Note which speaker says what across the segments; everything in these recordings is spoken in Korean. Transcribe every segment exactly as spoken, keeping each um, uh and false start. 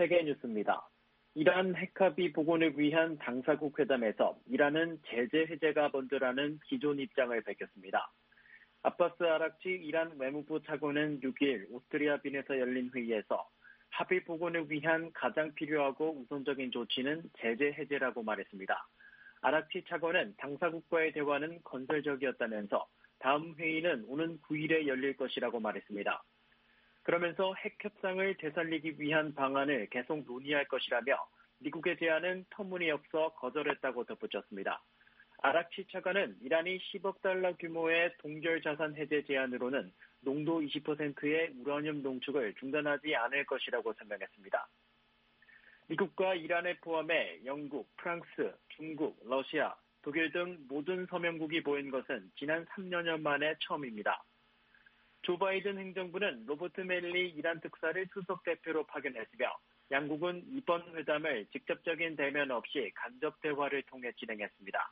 Speaker 1: 세계 뉴스입니다. 이란 핵합의 복원을 위한 당사국 회담에서 이란은 제재 해제가 먼저라는 기존 입장을 밝혔습니다. 아바스 아락치 이란 외무부 차관은 육 일 오스트리아 빈에서 열린 회의에서 합의 복원을 위한 가장 필요하고 우선적인 조치는 제재 해제라고 말했습니다. 아락치 차관은 당사국과의 대화는 건설적이었다면서 다음 회의는 오는 구 일에 열릴 것이라고 말했습니다. 그러면서 핵 협상을 되살리기 위한 방안을 계속 논의할 것이라며 미국의 제안은 터무니없어 거절했다고 덧붙였습니다. 아락치 차관은 이란이 십억 달러 규모의 동결 자산 해제 제안으로는 농도 이십 퍼센트의 우라늄 농축을 중단하지 않을 것이라고 설명했습니다. 미국과 이란을 포함해 영국, 프랑스, 중국, 러시아, 독일 등 모든 서명국이 모인 것은 지난 삼 년여 만에 처음입니다. 조 바이든 행정부는 로버트 멜리 이란 특사를 수석 대표로 파견했으며 양국은 이번 회담을 직접적인 대면 없이 간접 대화를 통해 진행했습니다.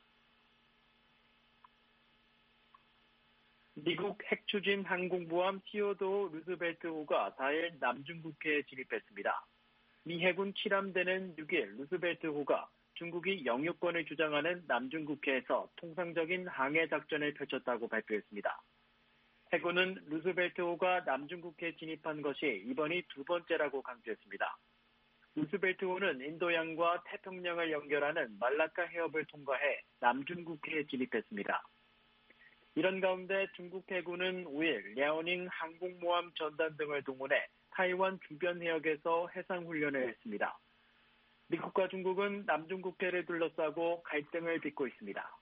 Speaker 1: 미국 핵추진 항공모함 티오도어 루즈벨트호가 사 일 남중국해에 진입했습니다. 미 해군 칠함대는 육 일 루즈벨트호가 중국이 영유권을 주장하는 남중국해에서 통상적인 항해 작전을 펼쳤다고 발표했습니다. 해군은 루즈벨트호가 남중국해에 진입한 것이 이번이 두 번째라고 강조했습니다. 루즈벨트호는 인도양과 태평양을 연결하는 말라카 해협을 통과해 남중국해에 진입했습니다. 이런 가운데 중국 해군은 오 일 랴오닝 항공모함 전단 등을 동원해 타이완 주변 해역에서 해상훈련을 했습니다. 미국과 중국은 남중국해를 둘러싸고 갈등을 빚고 있습니다.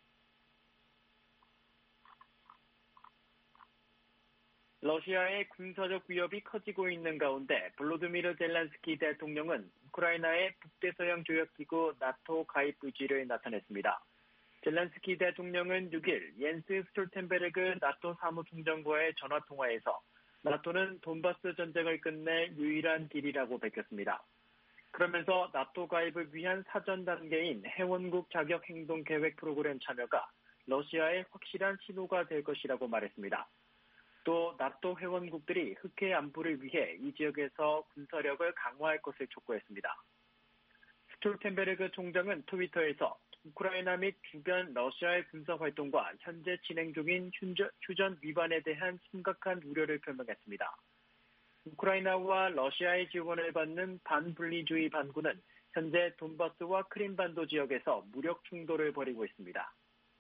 Speaker 1: 러시아의 군사적 위협이 커지고 있는 가운데 볼로드미르 젤렌스키 대통령은 우크라이나의 북대서양 조약기구 나토 가입 의지를 나타냈습니다. 젤렌스키 대통령은 육 일 옌스 스톨텐베르그 나토 사무총장과의 전화통화에서 나토는 돈바스 전쟁을 끝낼 유일한 길이라고 밝혔습니다. 그러면서 나토 가입을 위한 사전 단계인 회원국 자격 행동 계획 프로그램 참여가 러시아의 확실한 신호가 될 것이라고 말했습니다. 또 나토 회원국들이 흑해 안보를 위해 이 지역에서 군사력을 강화할 것을 촉구했습니다. 스톨텐베르그 총장은 트위터에서 우크라이나 및 주변 러시아의 군사활동과 현재 진행 중인 휴전 위반에 대한 심각한 우려를 표명했습니다. 우크라이나와 러시아의 지원을 받는 반분리주의 반군은 현재 돈바스와 크림반도 지역에서 무력 충돌을 벌이고 있습니다.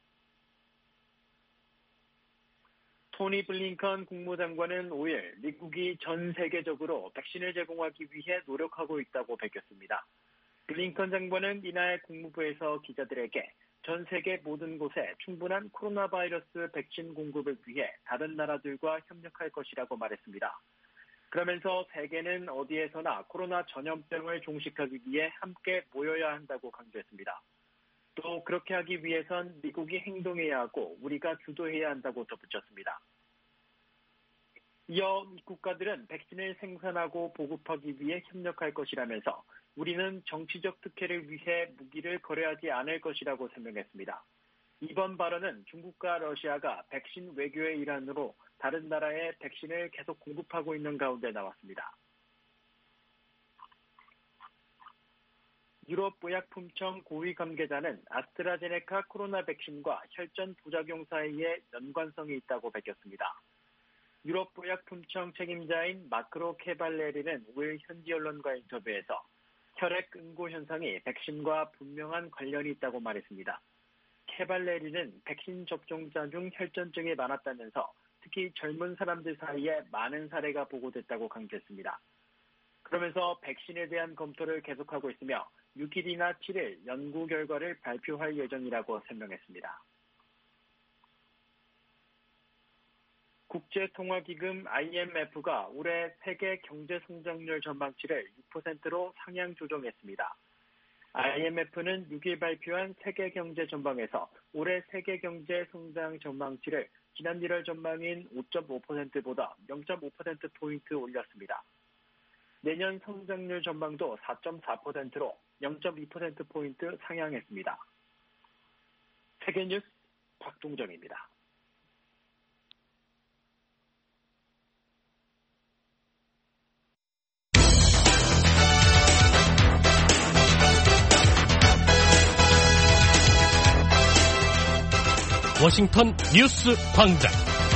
Speaker 1: 토니 블링컨 국무장관은 오 일 미국이 전 세계적으로 백신을 제공하기 위해 노력하고 있다고 밝혔습니다. 블링컨 장관은 이날 국무부에서 기자들에게 전 세계 모든 곳에 충분한 코로나 바이러스 백신 공급을 위해 다른 나라들과 협력할 것이라고 말했습니다. 그러면서 세계는 어디에서나 코로나 전염병을 종식하기 위해 함께 모여야 한다고 강조했습니다. 또 그렇게 하기 위해선 미국이 행동해야 하고 우리가 주도해야 한다고 덧붙였습니다. 이어 이 국가들은 백신을 생산하고 보급하기 위해 협력할 것이라면서 우리는 정치적 특혜를 위해 무기를 거래하지 않을 것이라고 설명했습니다. 이번 발언은 중국과 러시아가 백신 외교의 일환으로 다른 나라에 백신을 계속 공급하고 있는 가운데 나왔습니다. 유럽의약품청 고위 관계자는 아스트라제네카 코로나 백신과 혈전 부작용 사이에 연관성이 있다고 밝혔습니다. 유럽의약품청 책임자인 마크로 케발레리는 오 일 현지 언론과 인터뷰에서 혈액 응고 현상이 백신과 분명한 관련이 있다고 말했습니다. 케발레리는 백신 접종자 중 혈전증이 많았다면서 특히 젊은 사람들 사이에 많은 사례가 보고됐다고 강조했습니다. 그러면서 백신에 대한 검토를 계속하고 있으며 육 일이나 칠 일 연구 결과를 발표할 예정이라고 설명했습니다. 국제통화기금 아이엠에프가 올해 세계 경제 성장률 전망치를 육 퍼센트로 상향 조정했습니다. 아이엠에프는 육 일 발표한 세계 경제 전망에서 올해 세계 경제 성장 전망치를 지난 일월 전망인 오 점 오 퍼센트보다 영 점 오 퍼센트포인트 올렸습니다. 내년 성장률 전망도 사 점 사 퍼센트로 영 점 이 퍼센트포인트 상향했습니다. 세계뉴스 박동정입니다.
Speaker 2: 워싱턴 뉴스 광장.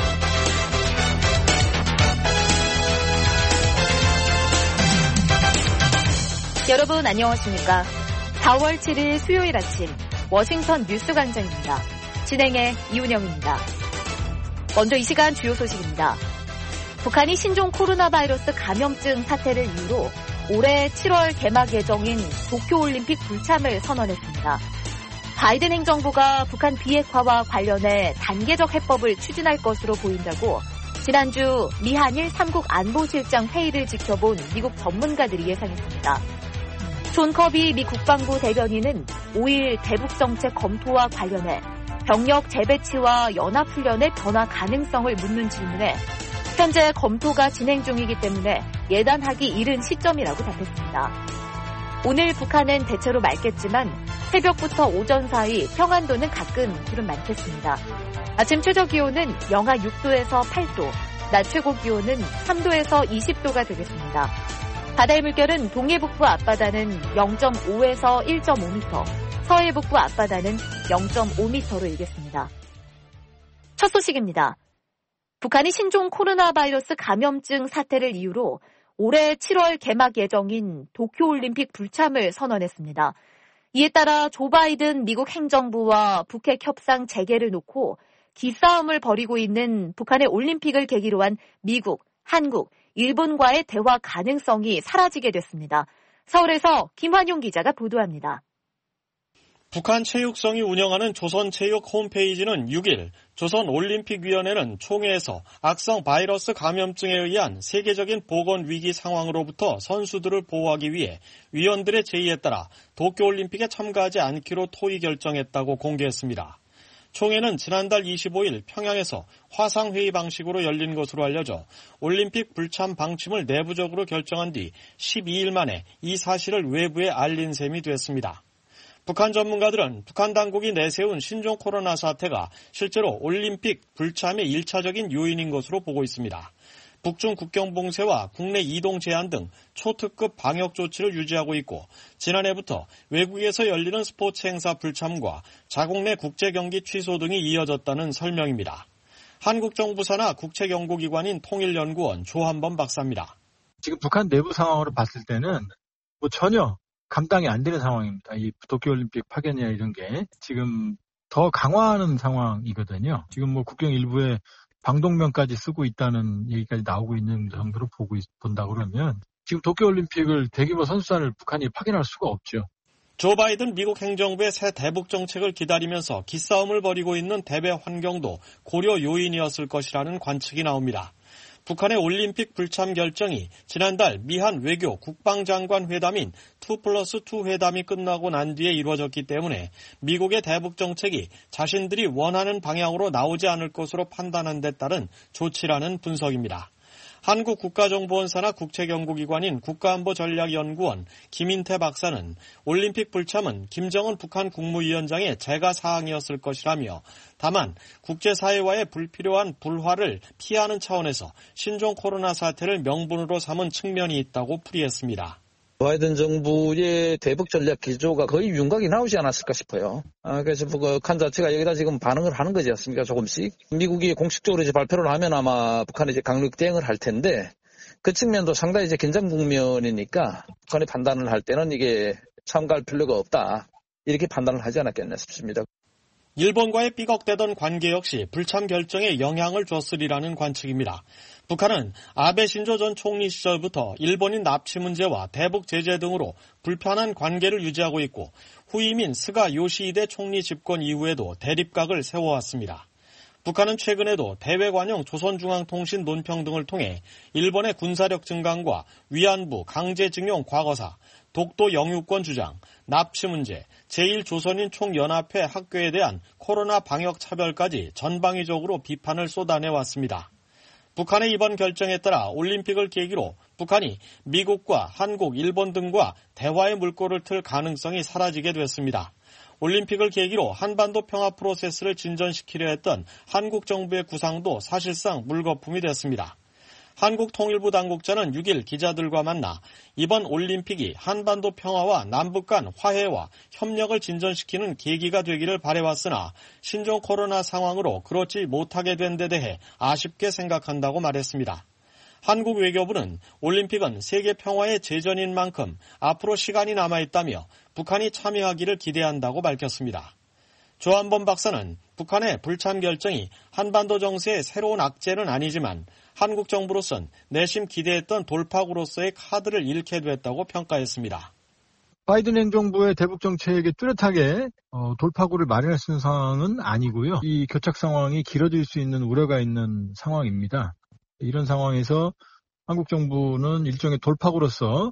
Speaker 3: 여러분 안녕하십니까? 사월 칠일 수요일 아침 워싱턴 뉴스 광장입니다. 진행의 이운영입니다. 먼저 이 시간 주요 소식입니다. 북한이 신종 코로나 바이러스 감염증 사태를 이유로 올해 칠월 개막 예정인 도쿄올림픽 불참을 선언했습니다. 바이든 행정부가 북한 비핵화와 관련해 단계적 해법을 추진할 것으로 보인다고 지난주 미한일 삼국 안보실장 회의를 지켜본 미국 전문가들이 예상했습니다. 존 커비 미 국방부 대변인은 오일 대북정책 검토와 관련해 병력 재배치와 연합훈련의 변화 가능성을 묻는 질문에 현재 검토가 진행 중이기 때문에 예단하기 이른 시점이라고 답했습니다. 오늘 북한은 대체로 맑겠지만 새벽부터 오전 사이 평안도는 가끔 구름 많겠습니다. 아침 최저 기온은 영하 육 도에서 팔 도, 낮 최고 기온은 삼 도에서 이십 도가 되겠습니다. 바다의 물결은 동해북부 앞바다는 영 점 오에서 일 점 오 미터, 서해북부 앞바다는 영 점 오 미터로 일겠습니다. 첫 소식입니다. 북한이 신종 코로나 바이러스 감염증 사태를 이유로 올해 칠월 개막 예정인 도쿄올림픽 불참을 선언했습니다. 이에 따라 조 바이든 미국 행정부와 북핵 협상 재개를 놓고 기싸움을 벌이고 있는 북한의 올림픽을 계기로 한 미국, 한국, 일본과의 대화 가능성이 사라지게 됐습니다. 서울에서 김환용 기자가 보도합니다.
Speaker 4: 북한 체육성이 운영하는 조선체육 홈페이지는 육일 조선올림픽위원회는 총회에서 악성 바이러스 감염증에 의한 세계적인 보건위기 상황으로부터 선수들을 보호하기 위해 위원들의 제의에 따라 도쿄올림픽에 참가하지 않기로 토의 결정했다고 공개했습니다. 총회는 지난달 이십오일 평양에서 화상회의 방식으로 열린 것으로 알려져 올림픽 불참 방침을 내부적으로 결정한 뒤 십이일 만에 이 사실을 외부에 알린 셈이 됐습니다. 북한 전문가들은 북한 당국이 내세운 신종 코로나 사태가 실제로 올림픽 불참의 일차적인 요인인 것으로 보고 있습니다. 북중 국경 봉쇄와 국내 이동 제한 등 초특급 방역 조치를 유지하고 있고 지난해부터 외국에서 열리는 스포츠 행사 불참과 자국 내 국제 경기 취소 등이 이어졌다는 설명입니다. 한국 정부 산하 국책연구기관인 통일연구원 조한범 박사입니다.
Speaker 5: 지금 북한 내부 상황으로 봤을 때는 뭐 전혀 감당이 안 되는 상황입니다. 이 도쿄올림픽 파견이나 이런 게 지금 더 강화하는 상황이거든요. 지금 뭐 국경 일부에 방독면까지 쓰고 있다는 얘기까지 나오고 있는 정도로 보고 있, 본다 그러면 지금 도쿄올림픽을 대규모 선수단을 북한이 파견할 수가 없죠.
Speaker 4: 조 바이든 미국 행정부의 새 대북 정책을 기다리면서 기싸움을 벌이고 있는 대외 환경도 고려 요인이었을 것이라는 관측이 나옵니다. 북한의 올림픽 불참 결정이 지난달 미한 외교 국방장관 회담인 투 플러스 투 회담이 끝나고 난 뒤에 이루어졌기 때문에 미국의 대북 정책이 자신들이 원하는 방향으로 나오지 않을 것으로 판단한 데 따른 조치라는 분석입니다. 한국 국가정보원 산하 국책연구기관인 국가안보전략연구원 김인태 박사는 올림픽 불참은 김정은 북한 국무위원장의 제가 사항이었을 것이라며 다만 국제사회와의 불필요한 불화를 피하는 차원에서 신종 코로나 사태를 명분으로 삼은 측면이 있다고 풀이했습니다.
Speaker 6: 바이든 정부의 대북 전략 기조가 거의 윤곽이 나오지 않았을까 싶어요. 아, 그래서 북한 자체가 여기다 지금 반응을 하는 거지 않습니까? 조금씩. 미국이 공식적으로 이제 발표를 하면 아마 북한이 이제 강력 대응을 할 텐데 그 측면도 상당히 이제 긴장 국면이니까 북한이 판단을 할 때는 이게 참가할 필요가 없다. 이렇게 판단을 하지 않았겠나 싶습니다.
Speaker 4: 일본과의 삐걱대던 관계 역시 불참 결정에 영향을 줬으리라는 관측입니다. 북한은 아베 신조 전 총리 시절부터 일본인 납치 문제와 대북 제재 등으로 불편한 관계를 유지하고 있고 후임인 스가 요시히데 총리 집권 이후에도 대립각을 세워왔습니다. 북한은 최근에도 대외관용 조선중앙통신 논평 등을 통해 일본의 군사력 증강과 위안부 강제징용 과거사, 독도 영유권 주장, 납치 문제, 제일 조선인 총연합회 학교에 대한 코로나 방역 차별까지 전방위적으로 비판을 쏟아내왔습니다. 북한의 이번 결정에 따라 올림픽을 계기로 북한이 미국과 한국, 일본 등과 대화의 물꼬를 틀 가능성이 사라지게 됐습니다. 올림픽을 계기로 한반도 평화 프로세스를 진전시키려 했던 한국 정부의 구상도 사실상 물거품이 됐습니다. 한국통일부 당국자는 육 일 기자들과 만나 이번 올림픽이 한반도 평화와 남북 간 화해와 협력을 진전시키는 계기가 되기를 바라왔으나 신종 코로나 상황으로 그렇지 못하게 된 데 대해 아쉽게 생각한다고 말했습니다. 한국 외교부는 올림픽은 세계 평화의 제전인 만큼 앞으로 시간이 남아있다며 북한이 참여하기를 기대한다고 밝혔습니다. 조한범 박사는 북한의 불참 결정이 한반도 정세의 새로운 악재는 아니지만 한국 정부로선 내심 기대했던 돌파구로서의 카드를 잃게 됐다고 평가했습니다.
Speaker 5: 바이든 행정부의 대북 정책에 뚜렷하게 어, 돌파구를 마련할 수 있는 상황은 아니고요. 이 교착 상황이 길어질 수 있는 우려가 있는 상황입니다. 이런 상황에서 한국 정부는 일종의 돌파구로서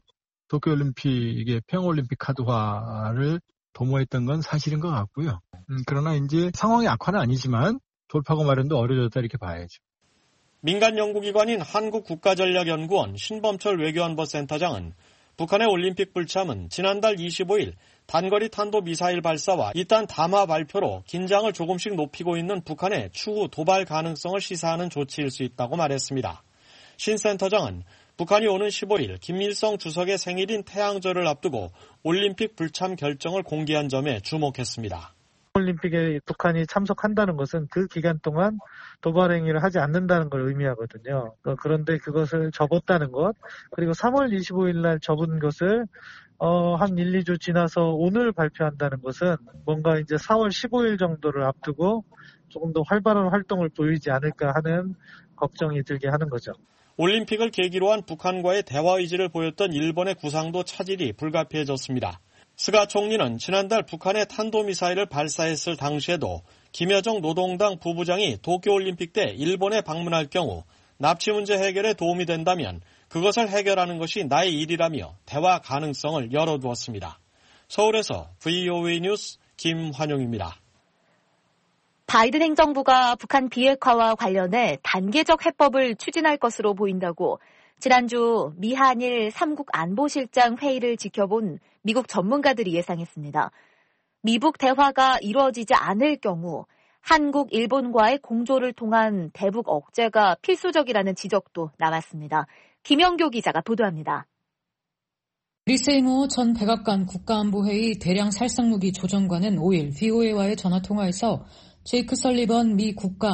Speaker 5: 도쿄올림픽의 평화올림픽 카드화를 도모했던 건 사실인 것 같고요. 음, 그러나 이제 상황이 악화는 아니지만 돌파구 마련도 어려졌다 이렇게 봐야죠.
Speaker 4: 민간 연구기관인 한국국가전략연구원 신범철 외교안보센터장은 북한의 올림픽 불참은 지난달 이십오 일 단거리 탄도미사일 발사와 이딴 담화 발표로 긴장을 조금씩 높이고 있는 북한의 추후 도발 가능성을 시사하는 조치일 수 있다고 말했습니다. 신 센터장은 북한이 오는 십오 일 김일성 주석의 생일인 태양절을 앞두고 올림픽 불참 결정을 공개한 점에 주목했습니다.
Speaker 7: 올림픽에 북한이 참석한다는 것은 그 기간 동안 도발 행위를 하지 않는다는 걸 의미하거든요. 그런데 그것을 접었다는 것, 그리고 삼월 이십오일 날 접은 것을 어, 한 일, 이 주 지나서 오늘 발표한다는 것은 뭔가 이제 사월 십오일 정도를 앞두고 조금 더 활발한 활동을 보이지 않을까 하는 걱정이 들게 하는 거죠.
Speaker 4: 올림픽을 계기로 한 북한과의 대화 의지를 보였던 일본의 구상도 차질이 불가피해졌습니다. 스가 총리는 지난달 북한의 탄도미사일을 발사했을 당시에도 김여정 노동당 부부장이 도쿄올림픽 때 일본에 방문할 경우 납치 문제 해결에 도움이 된다면 그것을 해결하는 것이 나의 일이라며 대화 가능성을 열어두었습니다. 서울에서 브이오에이 뉴스 김환용입니다.
Speaker 3: 바이든 행정부가 북한 비핵화와 관련해 단계적 해법을 추진할 것으로 보인다고 지난주 미한일 삼국 안보실장 회의를 지켜본 미국 전문가들이 예상했습니다. 미북 대화가 이루어지지 않을 경우 한국, 일본과의 공조를 통한 대북 억제가 필수적이라는 지적도 나왔습니다. 김영교 기자가 보도합니다.
Speaker 8: 리세이모 전 백악관 국가안보회의 대량 살상무기 조정관은 오 일 브이오에이와의 전화통화에서 제이크 설리번 미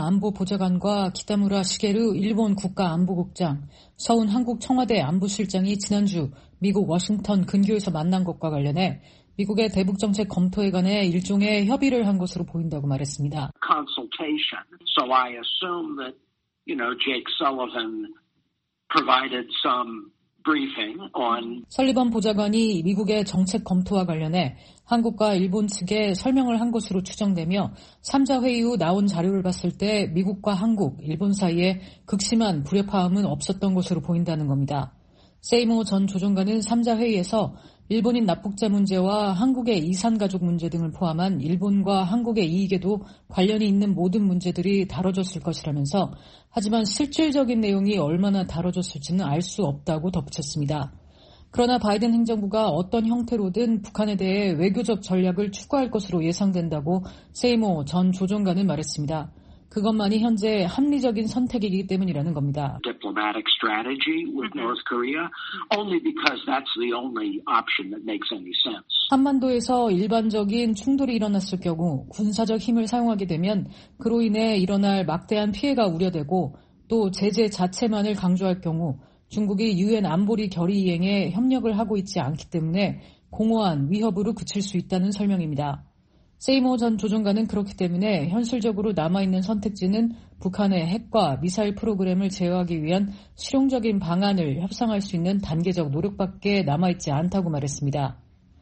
Speaker 8: 국가안보보좌관과 기타무라 시게루 일본 국가안보국장, 서훈 한국 청와대 안보실장이 지난주 미국 워싱턴 근교에서 만난 것과 관련해 미국의 대북정책 검토에 관해 일종의 협의를 한 것으로 보인다고 말했습니다.
Speaker 9: Consultation. So I assume that, you know, Jake Sullivan provided some briefing on.
Speaker 8: 설리번 보좌관이 미국의 정책 검토와 관련해 한국과 일본 측에 설명을 한 것으로 추정되며 삼자 회의 후 나온 자료를 봤을 때 미국과 한국, 일본 사이에 극심한 불협화음은 없었던 것으로 보인다는 겁니다. 세이모 전 조종관은 삼자 회의에서 일본인 납북자 문제와 한국의 이산가족 문제 등을 포함한 일본과 한국의 이익에도 관련이 있는 모든 문제들이 다뤄졌을 것이라면서 하지만 실질적인 내용이 얼마나 다뤄졌을지는 알 수 없다고 덧붙였습니다. 그러나 바이든 행정부가 어떤 형태로든 북한에 대해 외교적 전략을 추구할 것으로 예상된다고 세이모 전 조종관은 말했습니다. 그것만이 현재 합리적인 선택이기 때문이라는 겁니다.
Speaker 9: Diplomatic strategy with North Korea only because that's the only option that makes any sense.
Speaker 8: 한반도에서 일반적인 충돌이 일어났을 경우 군사적 힘을 사용하게 되면 그로 인해 일어날 막대한 피해가 우려되고 또 제재 자체만을 강조할 경우 중국이 유엔 안보리 결의 이행에 협력을 하고 있지 않기 때문에 공허한 위협으로 그칠 수 있다는 설명입니다. 세이모 전 조종관은 그렇기 때문에 현실적으로 남아있는 선택지는 북한의 핵과 미사일 프로그램을 제어하기 위한 실용적인 방안을 협상할 수 있는 단계적 노력밖에 남아있지 않다고 말했습니다.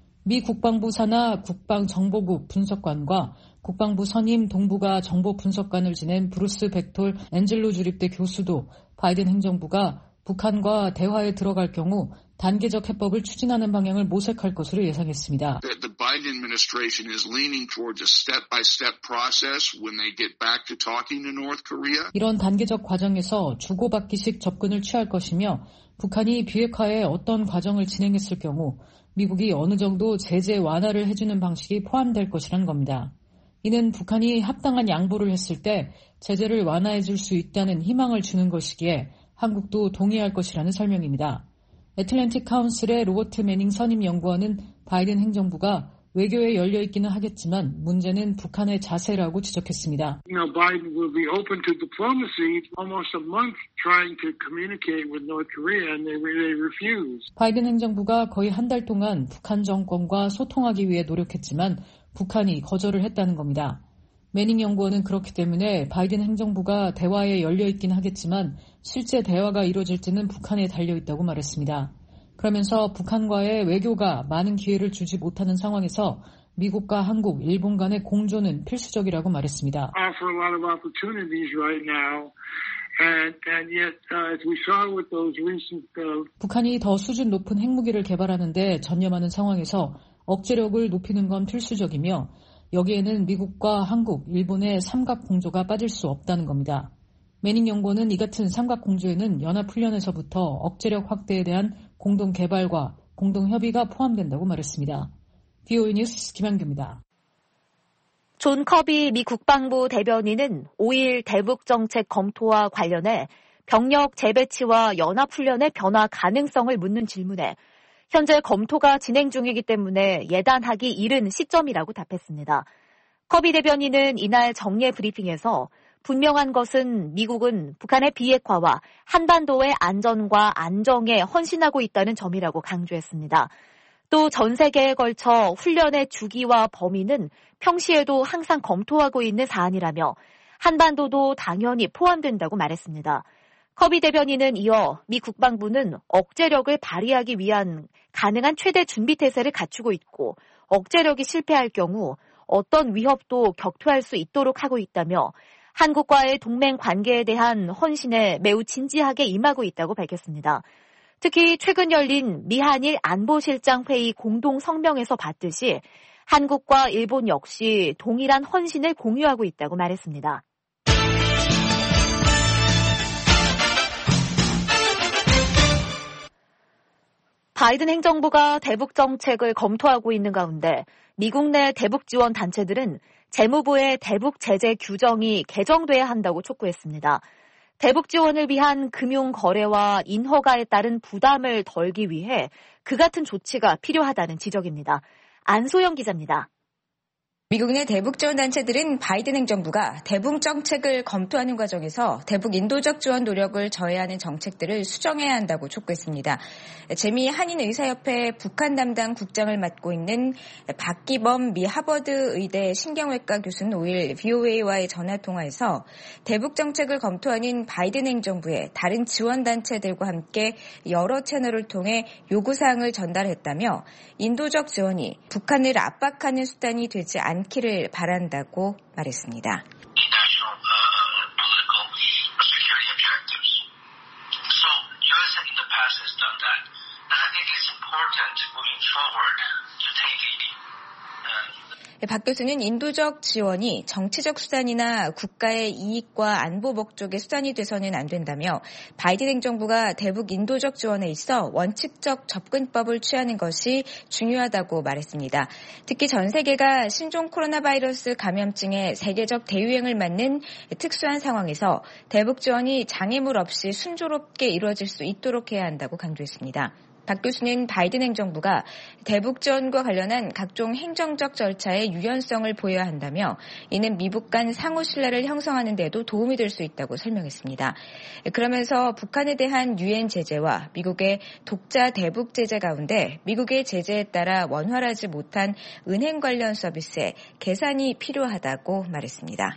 Speaker 8: 미 국방부 산하 국방정보국 분석관과 국방부 선임 동북아 정보분석관을 지낸 브루스 벡톨 앤젤로 주립대 교수도 바이든 행정부가 북한과 대화에 들어갈 경우 단계적 해법을 추진하는 방향을 모색할 것으로 예상했습니다.
Speaker 10: The Biden administration is leaning towards a step-by-step process when they get back to talking to North Korea.
Speaker 8: 이런 단계적 과정에서 주고받기식 접근을 취할 것이며 북한이 비핵화에 어떤 과정을 진행했을 경우 미국이 어느 정도 제재 완화를 해주는 방식이 포함될 것이라는 겁니다. 이는 북한이 합당한 양보를 했을 때 제재를 완화해 줄 수 있다는 희망을 주는 것이기에 한국도 동의할 것이라는 설명입니다. 애틀랜틱 카운슬의 로버트 매닝 선임 연구원은 바이든 행정부가 외교에 열려 있기는 하겠지만 문제는 북한의 자세라고 지적했습니다.
Speaker 11: You know, Biden will be open to diplomacy almost a month trying to communicate with North Korea and they, they refuse.
Speaker 8: 바이든 행정부가 거의 한 달 동안 북한 정권과 소통하기 위해 노력했지만 북한이 거절을 했다는 겁니다. 매닝 연구원은 그렇기 때문에 바이든 행정부가 대화에 열려 있긴 하겠지만 실제 대화가 이루어질지는 북한에 달려 있다고 말했습니다. 그러면서 북한과의 외교가 많은 기회를 주지 못하는 상황에서 미국과 한국, 일본 간의 공조는 필수적이라고 말했습니다.
Speaker 11: Offer a lot of opportunities right now. And, and yet, uh, as we saw with those recent, uh...
Speaker 8: 북한이 더 수준 높은 핵무기를 개발하는데 전념하는 상황에서 억제력을 높이는 건 필수적이며 여기에는 미국과 한국, 일본의 삼각 공조가 빠질 수 없다는 겁니다. 매닝 연구원은 이 같은 삼각 공조에는 연합훈련에서부터 억제력 확대에 대한 공동 개발과 공동 협의가 포함된다고 말했습니다. 비오이 뉴스 김한규입니다.
Speaker 3: 존 커비 미 국방부 대변인은 오일 대북 정책 검토와 관련해 병력 재배치와 연합훈련의 변화 가능성을 묻는 질문에 현재 검토가 진행 중이기 때문에 예단하기 이른 시점이라고 답했습니다. 커비 대변인은 이날 정례 브리핑에서 분명한 것은 미국은 북한의 비핵화와 한반도의 안전과 안정에 헌신하고 있다는 점이라고 강조했습니다. 또 전 세계에 걸쳐 훈련의 주기와 범위는 평시에도 항상 검토하고 있는 사안이라며 한반도도 당연히 포함된다고 말했습니다. 커비 대변인은 이어 미 국방부는 억제력을 발휘하기 위한 가능한 최대 준비 태세를 갖추고 있고 억제력이 실패할 경우 어떤 위협도 격퇴할 수 있도록 하고 있다며 한국과의 동맹 관계에 대한 헌신에 매우 진지하게 임하고 있다고 밝혔습니다. 특히 최근 열린 미한일 안보실장 회의 공동 성명에서 봤듯이 한국과 일본 역시 동일한 헌신을 공유하고 있다고 말했습니다. 바이든 행정부가 대북 정책을 검토하고 있는 가운데 미국 내 대북 지원 단체들은 재무부의 대북 제재 규정이 개정돼야 한다고 촉구했습니다. 대북 지원을 위한 금융 거래와 인허가에 따른 부담을 덜기 위해 그 같은 조치가 필요하다는 지적입니다. 안소영 기자입니다.
Speaker 12: 미국 내 대북 지원 단체들은 바이든 행정부가 대북 정책을 검토하는 과정에서 대북 인도적 지원 노력을 저해하는 정책들을 수정해야 한다고 촉구했습니다. 재미 한인의사협회 북한 담당 국장을 맡고 있는 박기범 미 하버드 의대 신경외과 교수는 오일 비오에이와의 전화통화에서 대북 정책을 검토하는 바이든 행정부에 다른 지원 단체들과 함께 여러 채널을 통해 요구사항을 전달했다며 인도적 지원이 북한을 압박하는 수단이 되지 않 않기를 바란다고 말했습니다. 박 교수는 인도적 지원이 정치적 수단이나 국가의 이익과 안보 목적의 수단이 돼서는 안 된다며 바이든 행정부가 대북 인도적 지원에 있어 원칙적 접근법을 취하는 것이 중요하다고 말했습니다. 특히 전 세계가 신종 코로나 바이러스 감염증의 세계적 대유행을 맞는 특수한 상황에서 대북 지원이 장애물 없이 순조롭게 이루어질 수 있도록 해야 한다고 강조했습니다. 박 교수는 바이든 행정부가 대북 지원과 관련한 각종 행정적 절차의 유연성을 보여야 한다며 이는 미국 간 상호 신뢰를 형성하는 데도 도움이 될 수 있다고 설명했습니다. 그러면서 북한에 대한 유엔 제재와 미국의 독자 대북 제재 가운데 미국의 제재에 따라 원활하지 못한 은행 관련 서비스에 개선이 필요하다고 말했습니다.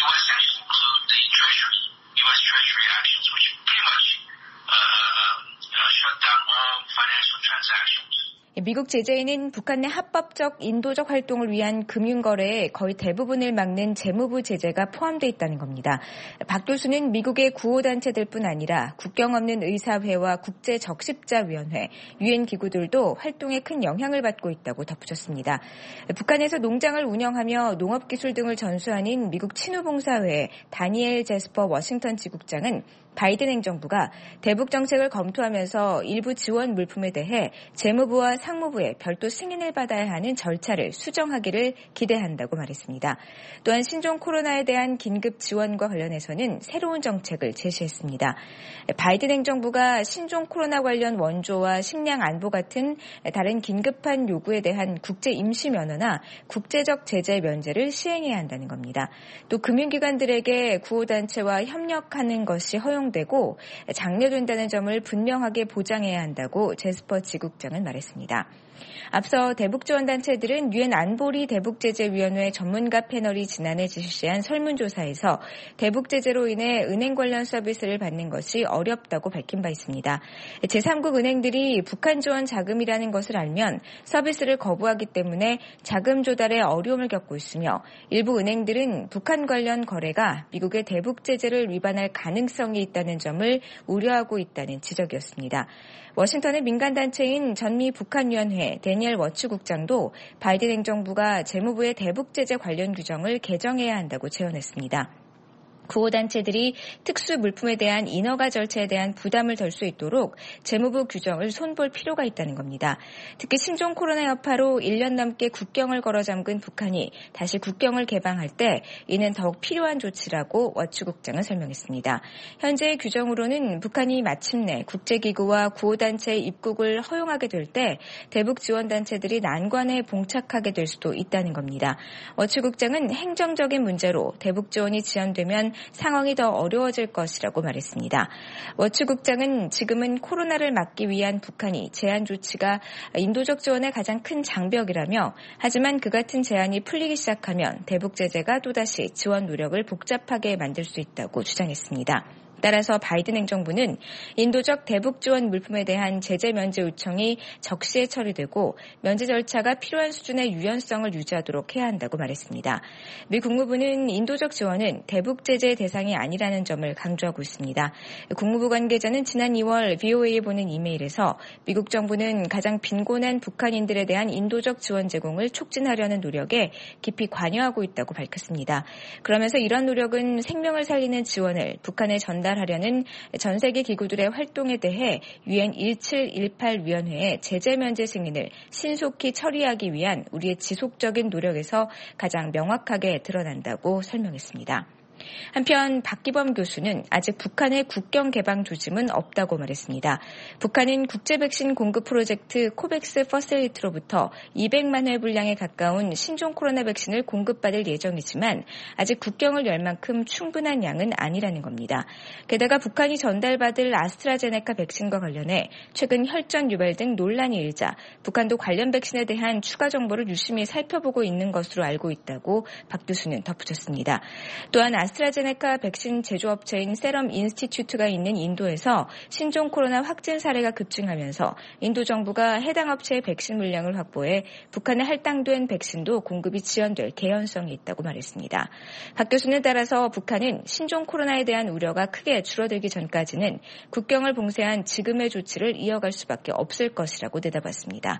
Speaker 12: 미국 제재에는 북한 내 합법적 인도적 활동을 위한 금융거래의 거의 대부분을 막는 재무부 제재가 포함되어 있다는 겁니다. 박 교수는 미국의 구호단체들뿐 아니라 국경 없는 의사회와 국제적십자위원회, 유엔 기구들도 활동에 큰 영향을 받고 있다고 덧붙였습니다. 북한에서 농장을 운영하며 농업기술 등을 전수하는 미국 친우봉사회의 다니엘 제스퍼 워싱턴 지국장은 바이든 행정부가 대북 정책을 검토하면서 일부 지원 물품에 대해 재무부와 상무부의 별도 승인을 받아야 하는 절차를 수정하기를 기대한다고 말했습니다. 또한 신종 코로나에 대한 긴급 지원과 관련해서는 새로운 정책을 제시했습니다. 바이든 행정부가 신종 코로나 관련 원조와 식량 안보 같은 다른 긴급한 요구에 대한 국제 임시 면허나 국제적 제재 면제를 시행해야 한다는 겁니다. 또 금융기관들에게 구호단체와 협력하는 것이 허용되고 장려된다는 점을 분명하게 보장해야 한다고 제스퍼 지국장은 말했습니다. 앞서 대북지원단체들은 유엔 안보리 대북제재위원회 전문가 패널이 지난해 실시한 설문조사에서 대북제재로 인해 은행 관련 서비스를 받는 것이 어렵다고 밝힌 바 있습니다. 제삼국 은행들이 북한 지원 자금이라는 것을 알면 서비스를 거부하기 때문에 자금 조달에 어려움을 겪고 있으며 일부 은행들은 북한 관련 거래가 미국의 대북제재를 위반할 가능성이 있다는 점을 우려하고 있다는 지적이었습니다. 워싱턴의 민간단체인 전미북한위원회 데니엘 워츠 국장도 바이든 행정부가 재무부의 대북제재 관련 규정을 개정해야 한다고 제언했습니다. 구호단체들이 특수 물품에 대한 인허가 절차에 대한 부담을 덜 수 있도록 재무부 규정을 손볼 필요가 있다는 겁니다. 특히 신종 코로나 여파로 일 년 넘게 국경을 걸어 잠근 북한이 다시 국경을 개방할 때 이는 더욱 필요한 조치라고 워츠 국장은 설명했습니다. 현재의 규정으로는 북한이 마침내 국제기구와 구호단체의 입국을 허용하게 될 때 대북지원단체들이 난관에 봉착하게 될 수도 있다는 겁니다. 워츠 국장은 행정적인 문제로 대북지원이 지연되면 상황이 더 어려워질 것이라고 말했습니다. 워츠 국장은 지금은 코로나를 막기 위한 북한이 제한 조치가 인도적 지원의 가장 큰 장벽이라며 하지만 그 같은 제한이 풀리기 시작하면 대북 제재가 또다시 지원 노력을 복잡하게 만들 수 있다고 주장했습니다. 따라서 바이든 행정부는 인도적 대북 지원 물품에 대한 제재 면제 요청이 적시에 처리되고 면제 절차가 필요한 수준의 유연성을 유지하도록 해야 한다고 말했습니다. 미 국무부는 인도적 지원은 대북 제재 대상이 아니라는 점을 강조하고 있습니다. 국무부 관계자는 지난 이월 브이오에이에 보낸 이메일에서 미국 정부는 가장 빈곤한 북한인들에 대한 인도적 지원 제공을 촉진하려는 노력에 깊이 관여하고 있다고 밝혔습니다. 그러면서 이런 노력은 생명을 살리는 지원을 북한에 전달 하려는 전 세계 기구들의 활동에 대해 유엔 일칠일팔 위원회의 제재 면제 승인을 신속히 처리하기 위한 우리의 지속적인 노력에서 가장 명확하게 드러난다고 설명했습니다. 한편 박기범 교수는 아직 북한의 국경 개방 조짐은 없다고 말했습니다. 북한은 국제 백신 공급 프로젝트 코백스 퍼실리티로부터 이백만 회 분량에 가까운 신종 코로나 백신을 공급받을 예정이지만 아직 국경을 열 만큼 충분한 양은 아니라는 겁니다. 게다가 북한이 전달받을 아스트라제네카 백신과 관련해 최근 혈전 유발 등 논란이 일자 북한도 관련 백신에 대한 추가 정보를 유심히 살펴보고 있는 것으로 알고 있다고 박 교수는 덧붙였습니다. 또한 아스트라제네카 백신 제조업체인 세럼 인스티튜트가 있는 인도에서 신종 코로나 확진 사례가 급증하면서 인도 정부가 해당 업체의 백신 물량을 확보해 북한에 할당된 백신도 공급이 지연될 개연성이 있다고 말했습니다. 박 교수는 따라서 북한은 신종 코로나에 대한 우려가 크게 줄어들기 전까지는 국경을 봉쇄한 지금의 조치를 이어갈 수밖에 없을 것이라고 내다봤습니다.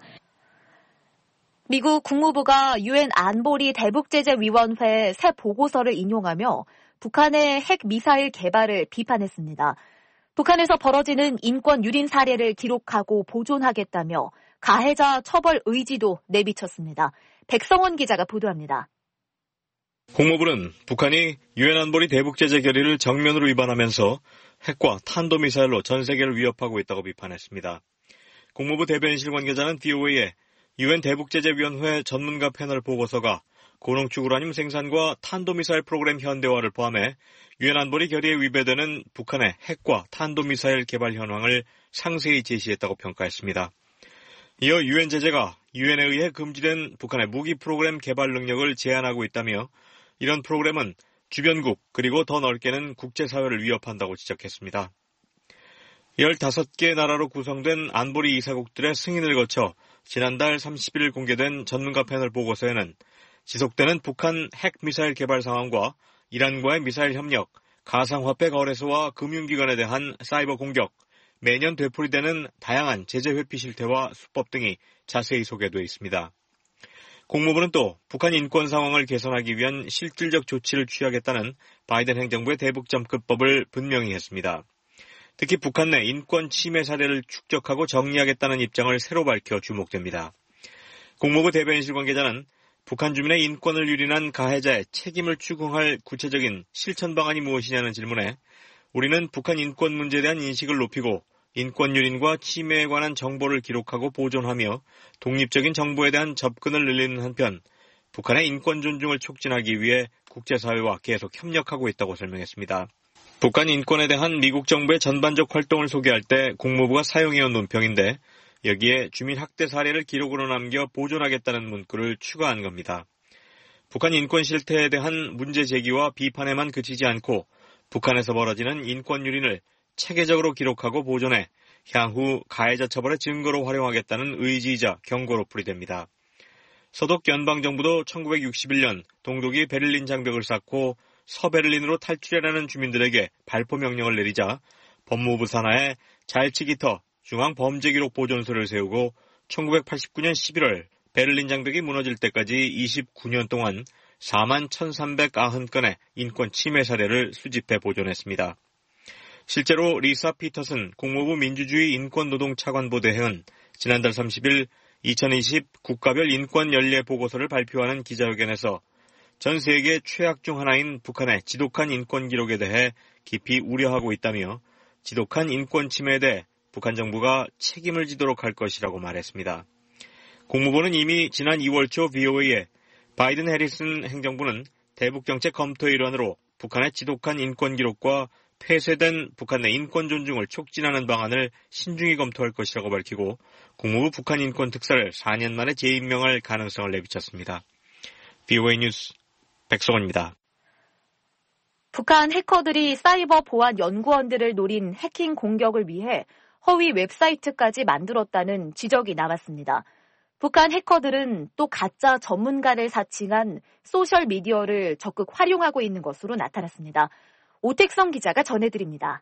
Speaker 3: 미국 국무부가 유엔 안보리 대북제재위원회 새 보고서를 인용하며 북한의 핵 미사일 개발을 비판했습니다. 북한에서 벌어지는 인권 유린 사례를 기록하고 보존하겠다며 가해자 처벌 의지도 내비쳤습니다. 백성원 기자가 보도합니다.
Speaker 13: 국무부는 북한이 유엔 안보리 대북제재 결의를 정면으로 위반하면서 핵과 탄도미사일로 전 세계를 위협하고 있다고 비판했습니다. 국무부 대변인실 관계자는 브이오에이에 유엔 대북제재위원회 전문가 패널 보고서가 고농축 우라늄 생산과 탄도미사일 프로그램 현대화를 포함해 유엔 안보리 결의에 위배되는 북한의 핵과 탄도미사일 개발 현황을 상세히 제시했다고 평가했습니다. 이어 유엔 제재가 유엔에 의해 금지된 북한의 무기 프로그램 개발 능력을 제한하고 있다며 이런 프로그램은 주변국 그리고 더 넓게는 국제사회를 위협한다고 지적했습니다. 열다섯 개 나라로 구성된 안보리 이사국들의 승인을 거쳐 지난달 삼십 일 공개된 전문가 패널 보고서에는 지속되는 북한 핵미사일 개발 상황과 이란과의 미사일 협력, 가상화폐 거래소와 금융기관에 대한 사이버 공격, 매년 되풀이되는 다양한 제재 회피 실태와 수법 등이 자세히 소개되어 있습니다. 국무부는 또 북한 인권 상황을 개선하기 위한 실질적 조치를 취하겠다는 바이든 행정부의 대북점급법을 분명히 했습니다. 특히 북한 내 인권 침해 사례를 축적하고 정리하겠다는 입장을 새로 밝혀 주목됩니다. 국무부 대변인실 관계자는 북한 주민의 인권을 유린한 가해자의 책임을 추궁할 구체적인 실천 방안이 무엇이냐는 질문에 우리는 북한 인권 문제에 대한 인식을 높이고 인권 유린과 침해에 관한 정보를 기록하고 보존하며 독립적인 정보에 대한 접근을 늘리는 한편 북한의 인권 존중을 촉진하기 위해 국제사회와 계속 협력하고 있다고 설명했습니다. 북한 인권에 대한 미국 정부의 전반적 활동을 소개할 때 국무부가 사용해온 논평인데 여기에 주민 학대 사례를 기록으로 남겨 보존하겠다는 문구를 추가한 겁니다. 북한 인권 실태에 대한 문제 제기와 비판에만 그치지 않고 북한에서 벌어지는 인권 유린을 체계적으로 기록하고 보존해 향후 가해자 처벌의 증거로 활용하겠다는 의지이자 경고로 풀이됩니다. 서독 연방정부도 천구백육십일 년 동독이 베를린 장벽을 쌓고 서베를린으로 탈출하라는 주민들에게 발포 명령을 내리자 법무부 산하에 잘치기터 중앙범죄기록 보존소를 세우고 천구백팔십구 년 십일월 베를린 장벽이 무너질 때까지 이십구 년 동안 사만 천삼백구십 건의 인권 침해 사례를 수집해 보존했습니다. 실제로 리사 피터슨 국무부 민주주의 인권노동차관보대회는 지난달 삼십일 이천이십 국가별 인권 연례 보고서를 발표하는 기자회견에서 전 세계 최악 중 하나인 북한의 지독한 인권 기록에 대해 깊이 우려하고 있다며 지독한 인권 침해에 대해 북한 정부가 책임을 지도록 할 것이라고 말했습니다. 국무부는 이미 지난 이월 초 브이오에이에 바이든 해리슨 행정부는 대북정책 검토의 일환으로 북한의 지독한 인권 기록과 폐쇄된 북한 내 인권 존중을 촉진하는 방안을 신중히 검토할 것이라고 밝히고 국무부 북한 인권 특사를 사 년 만에 재임명할 가능성을 내비쳤습니다. 브이오에이 뉴스 백성원입니다.
Speaker 3: 북한 해커들이 사이버 보안 연구원들을 노린 해킹 공격을 위해 허위 웹사이트까지 만들었다는 지적이 나왔습니다. 북한 해커들은 또 가짜 전문가를 사칭한 소셜미디어를 적극 활용하고 있는 것으로 나타났습니다. 오택성 기자가 전해드립니다.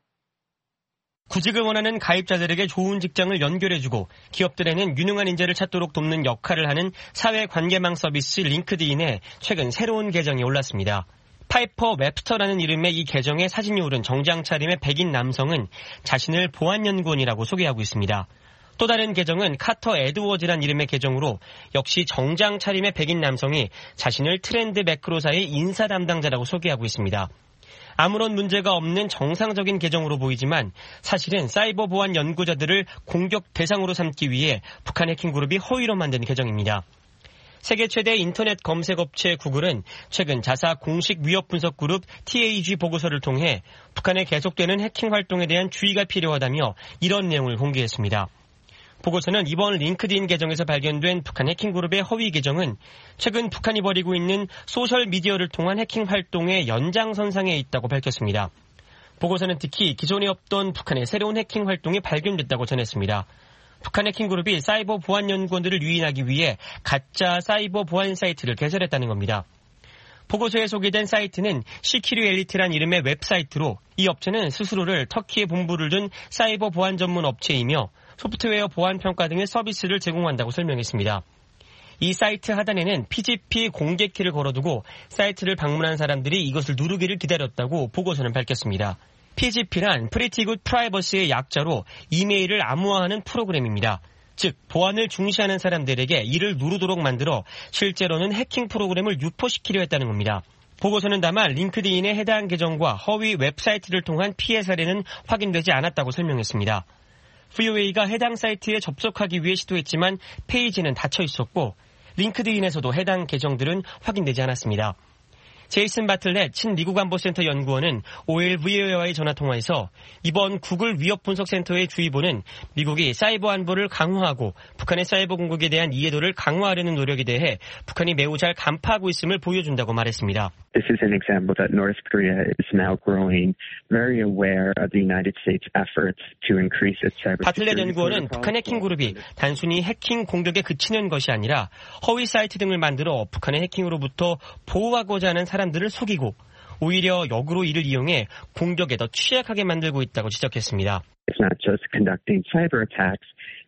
Speaker 14: 구직을 원하는 가입자들에게 좋은 직장을 연결해주고 기업들에는 유능한 인재를 찾도록 돕는 역할을 하는 사회관계망 서비스 링크드인에 최근 새로운 계정이 올랐습니다. 파이퍼 웹스터라는 이름의 이 계정에 사진이 오른 정장 차림의 백인 남성은 자신을 보안연구원이라고 소개하고 있습니다. 또 다른 계정은 카터 에드워즈란 이름의 계정으로 역시 정장 차림의 백인 남성이 자신을 트렌드 매크로사의 인사 담당자라고 소개하고 있습니다. 아무런 문제가 없는 정상적인 계정으로 보이지만 사실은 사이버 보안 연구자들을 공격 대상으로 삼기 위해 북한 해킹그룹이 허위로 만든 계정입니다. 세계 최대 인터넷 검색업체 구글은 최근 자사 공식 위협 분석 그룹 티에이지 보고서를 통해 북한의 계속되는 해킹 활동에 대한 주의가 필요하다며 이런 내용을 공개했습니다. 보고서는 이번 링크드인 계정에서 발견된 북한 해킹그룹의 허위 계정은 최근 북한이 벌이고 있는 소셜미디어를 통한 해킹 활동의 연장선상에 있다고 밝혔습니다. 보고서는 특히 기존에 없던 북한의 새로운 해킹 활동이 발견됐다고 전했습니다. 북한 해킹그룹이 사이버 보안 연구원들을 유인하기 위해 가짜 사이버 보안 사이트를 개설했다는 겁니다. 보고서에 소개된 사이트는 시큐리 엘리트란 이름의 웹사이트로 이 업체는 스스로를 터키에 본부를 둔 사이버 보안 전문 업체이며 소프트웨어 보안 평가 등의 서비스를 제공한다고 설명했습니다. 이 사이트 하단에는 피지피 공개키를 걸어두고 사이트를 방문한 사람들이 이것을 누르기를 기다렸다고 보고서는 밝혔습니다. 피지피란 Pretty Good Privacy의 약자로 이메일을 암호화하는 프로그램입니다. 즉 보안을 중시하는 사람들에게 이를 누르도록 만들어 실제로는 해킹 프로그램을 유포시키려 했다는 겁니다. 보고서는 다만 링크드인의 해당 계정과 허위 웹사이트를 통한 피해 사례는 확인되지 않았다고 설명했습니다. 브이오에이가 해당 사이트에 접속하기 위해 시도했지만 페이지는 닫혀 있었고 링크드인에서도 해당 계정들은 확인되지 않았습니다. 제이슨 바틀렛 친미국 안보센터 연구원은 오일 브이오에이와의 전화통화에서 이번 구글 위협분석센터의 주의보는 미국이 사이버 안보를 강화하고 북한의 사이버 공격에 대한 이해도를 강화하려는 노력에 대해 북한이 매우 잘 간파하고 있음을 보여준다고 말했습니다.
Speaker 15: This is an example that North Korea is now growing very aware of the United States efforts to increase its cybersecurity.
Speaker 14: 바틀렛 연구원은 북한 해킹 그룹이 단순히 해킹 공격에 그치는 것이 아니라 허위 사이트 등을 만들어 북한의 해킹으로부터 보호하고자 하는 사람들을 속이고 오히려 역으로 이를 이용해 공격에 더 취약하게 만들고 있다고 지적했습니다.
Speaker 15: It's not just conducting cyber attacks.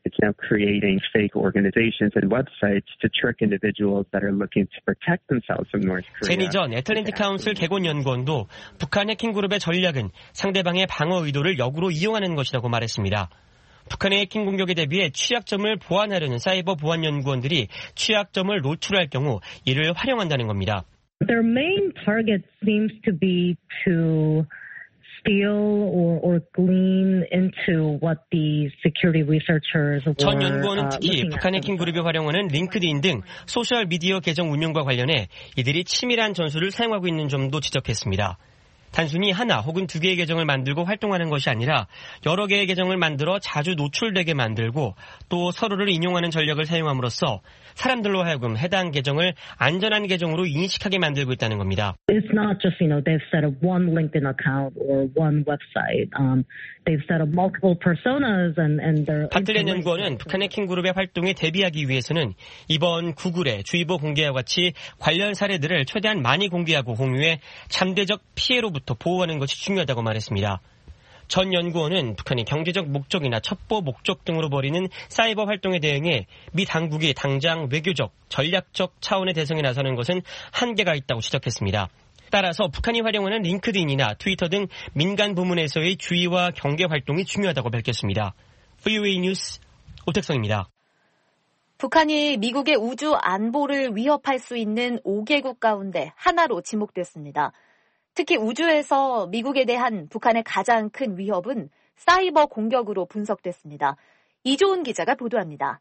Speaker 15: It's now creating fake organizations and websites to trick individuals that are looking to protect themselves from North Korea.
Speaker 14: 제니 전 애틀랜틱 카운슬 개곤연구원도 북한 해킹그룹의 전략은 상대방의 방어 의도를 역으로 이용하는 것이라고 말했습니다. 북한의 해킹 공격에 대비해 취약점을 보완하려는 사이버 보안 연구원들이 취약점을 노출할 경우 이를 활용한다는 겁니다.
Speaker 16: Their main target seems to be to steal or, or glean into what the security researchers were.
Speaker 14: 전 연구원은 특히 북한 해킹 그룹이 활용하는 링크드인 등 소셜 미디어 계정 운영과 관련해 이들이 치밀한 전술을 사용하고 있는 점도 지적했습니다. 단순히 하나 혹은 두 개의 계정을 만들고 활동하는 것이 아니라 여러 개의 계정을 만들어 자주 노출되게 만들고 또 서로를 인용하는 전략을 사용함으로써 사람들로 하여금 해당 계정을 안전한 계정으로 인식하게 만들고 있다는 겁니다.
Speaker 16: It's not just, you know, they've set up one LinkedIn account or one website. Um, they've set up multiple personas and, and they're...
Speaker 14: 바틀렌 연구원은 북한 해킹 그룹의 활동에 대비하기 위해서는 이번 구글의 주의보 공개와 같이 관련 사례들을 최대한 많이 공개하고 공유해 잠재적 피해로부터 보호하는 것이 중요하다고 말했습니다. 전 연구원은 북한이 경제적 목적이나 첩보 목적 등으로 벌이는 사이버 활동에 대응해 미 당국이 당장 외교적, 전략적 차원의 대응에 나서는 것은 한계가 있다고 지적했습니다. 따라서 북한이 활용하는 링크드인이나 트위터 등 민간 부문에서의 주의와 경계 활동이 중요하다고 밝혔습니다. 브이오에이 뉴스 오택성입니다.
Speaker 3: 북한이 미국의 우주 안보를 위협할 수 있는 오 개국 가운데 하나로 지목됐습니다. 특히 우주에서 미국에 대한 북한의 가장 큰 위협은 사이버 공격으로 분석됐습니다. 이조은 기자가 보도합니다.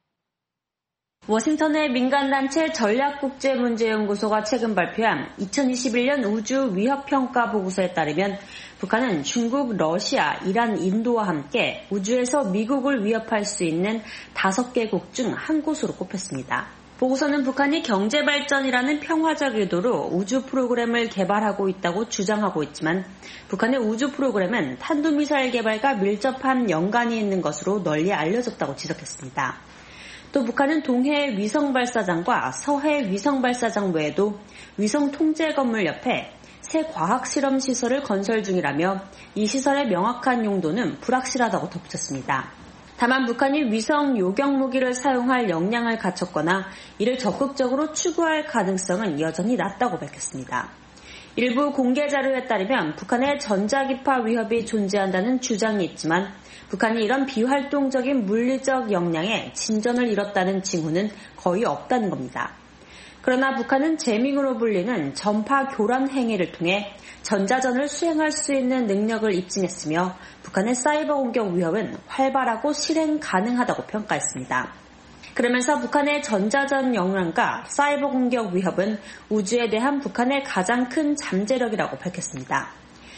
Speaker 17: 워싱턴의 민간단체 전략국제문제연구소가 최근 발표한 이천이십일 년 우주 위협평가 보고서에 따르면 북한은 중국, 러시아, 이란, 인도와 함께 우주에서 미국을 위협할 수 있는 다섯 개국 중 한 곳으로 꼽혔습니다. 보고서는 북한이 경제발전이라는 평화적 의도로 우주 프로그램을 개발하고 있다고 주장하고 있지만 북한의 우주 프로그램은 탄도미사일 개발과 밀접한 연관이 있는 것으로 널리 알려졌다고 지적했습니다. 또 북한은 동해 위성발사장과 서해 위성발사장 외에도 위성 통제 건물 옆에 새 과학실험시설을 건설 중이라며 이 시설의 명확한 용도는 불확실하다고 덧붙였습니다. 다만 북한이 위성 요격 무기를 사용할 역량을 갖췄거나 이를 적극적으로 추구할 가능성은 여전히 낮다고 밝혔습니다. 일부 공개 자료에 따르면 북한의 전자기파 위협이 존재한다는 주장이 있지만 북한이 이런 비활동적인 물리적 역량에 진전을 이뤘다는 징후는 거의 없다는 겁니다. 그러나 북한은 제밍으로 불리는 전파 교란 행위를 통해 전자전을 수행할 수 있는 능력을 입증했으며 북한의 사이버 공격 위협은 활발하고 실행 가능하다고 평가했습니다. 그러면서 북한의 전자전 역량과 사이버 공격 위협은 우주에 대한 북한의 가장 큰 잠재력이라고 밝혔습니다.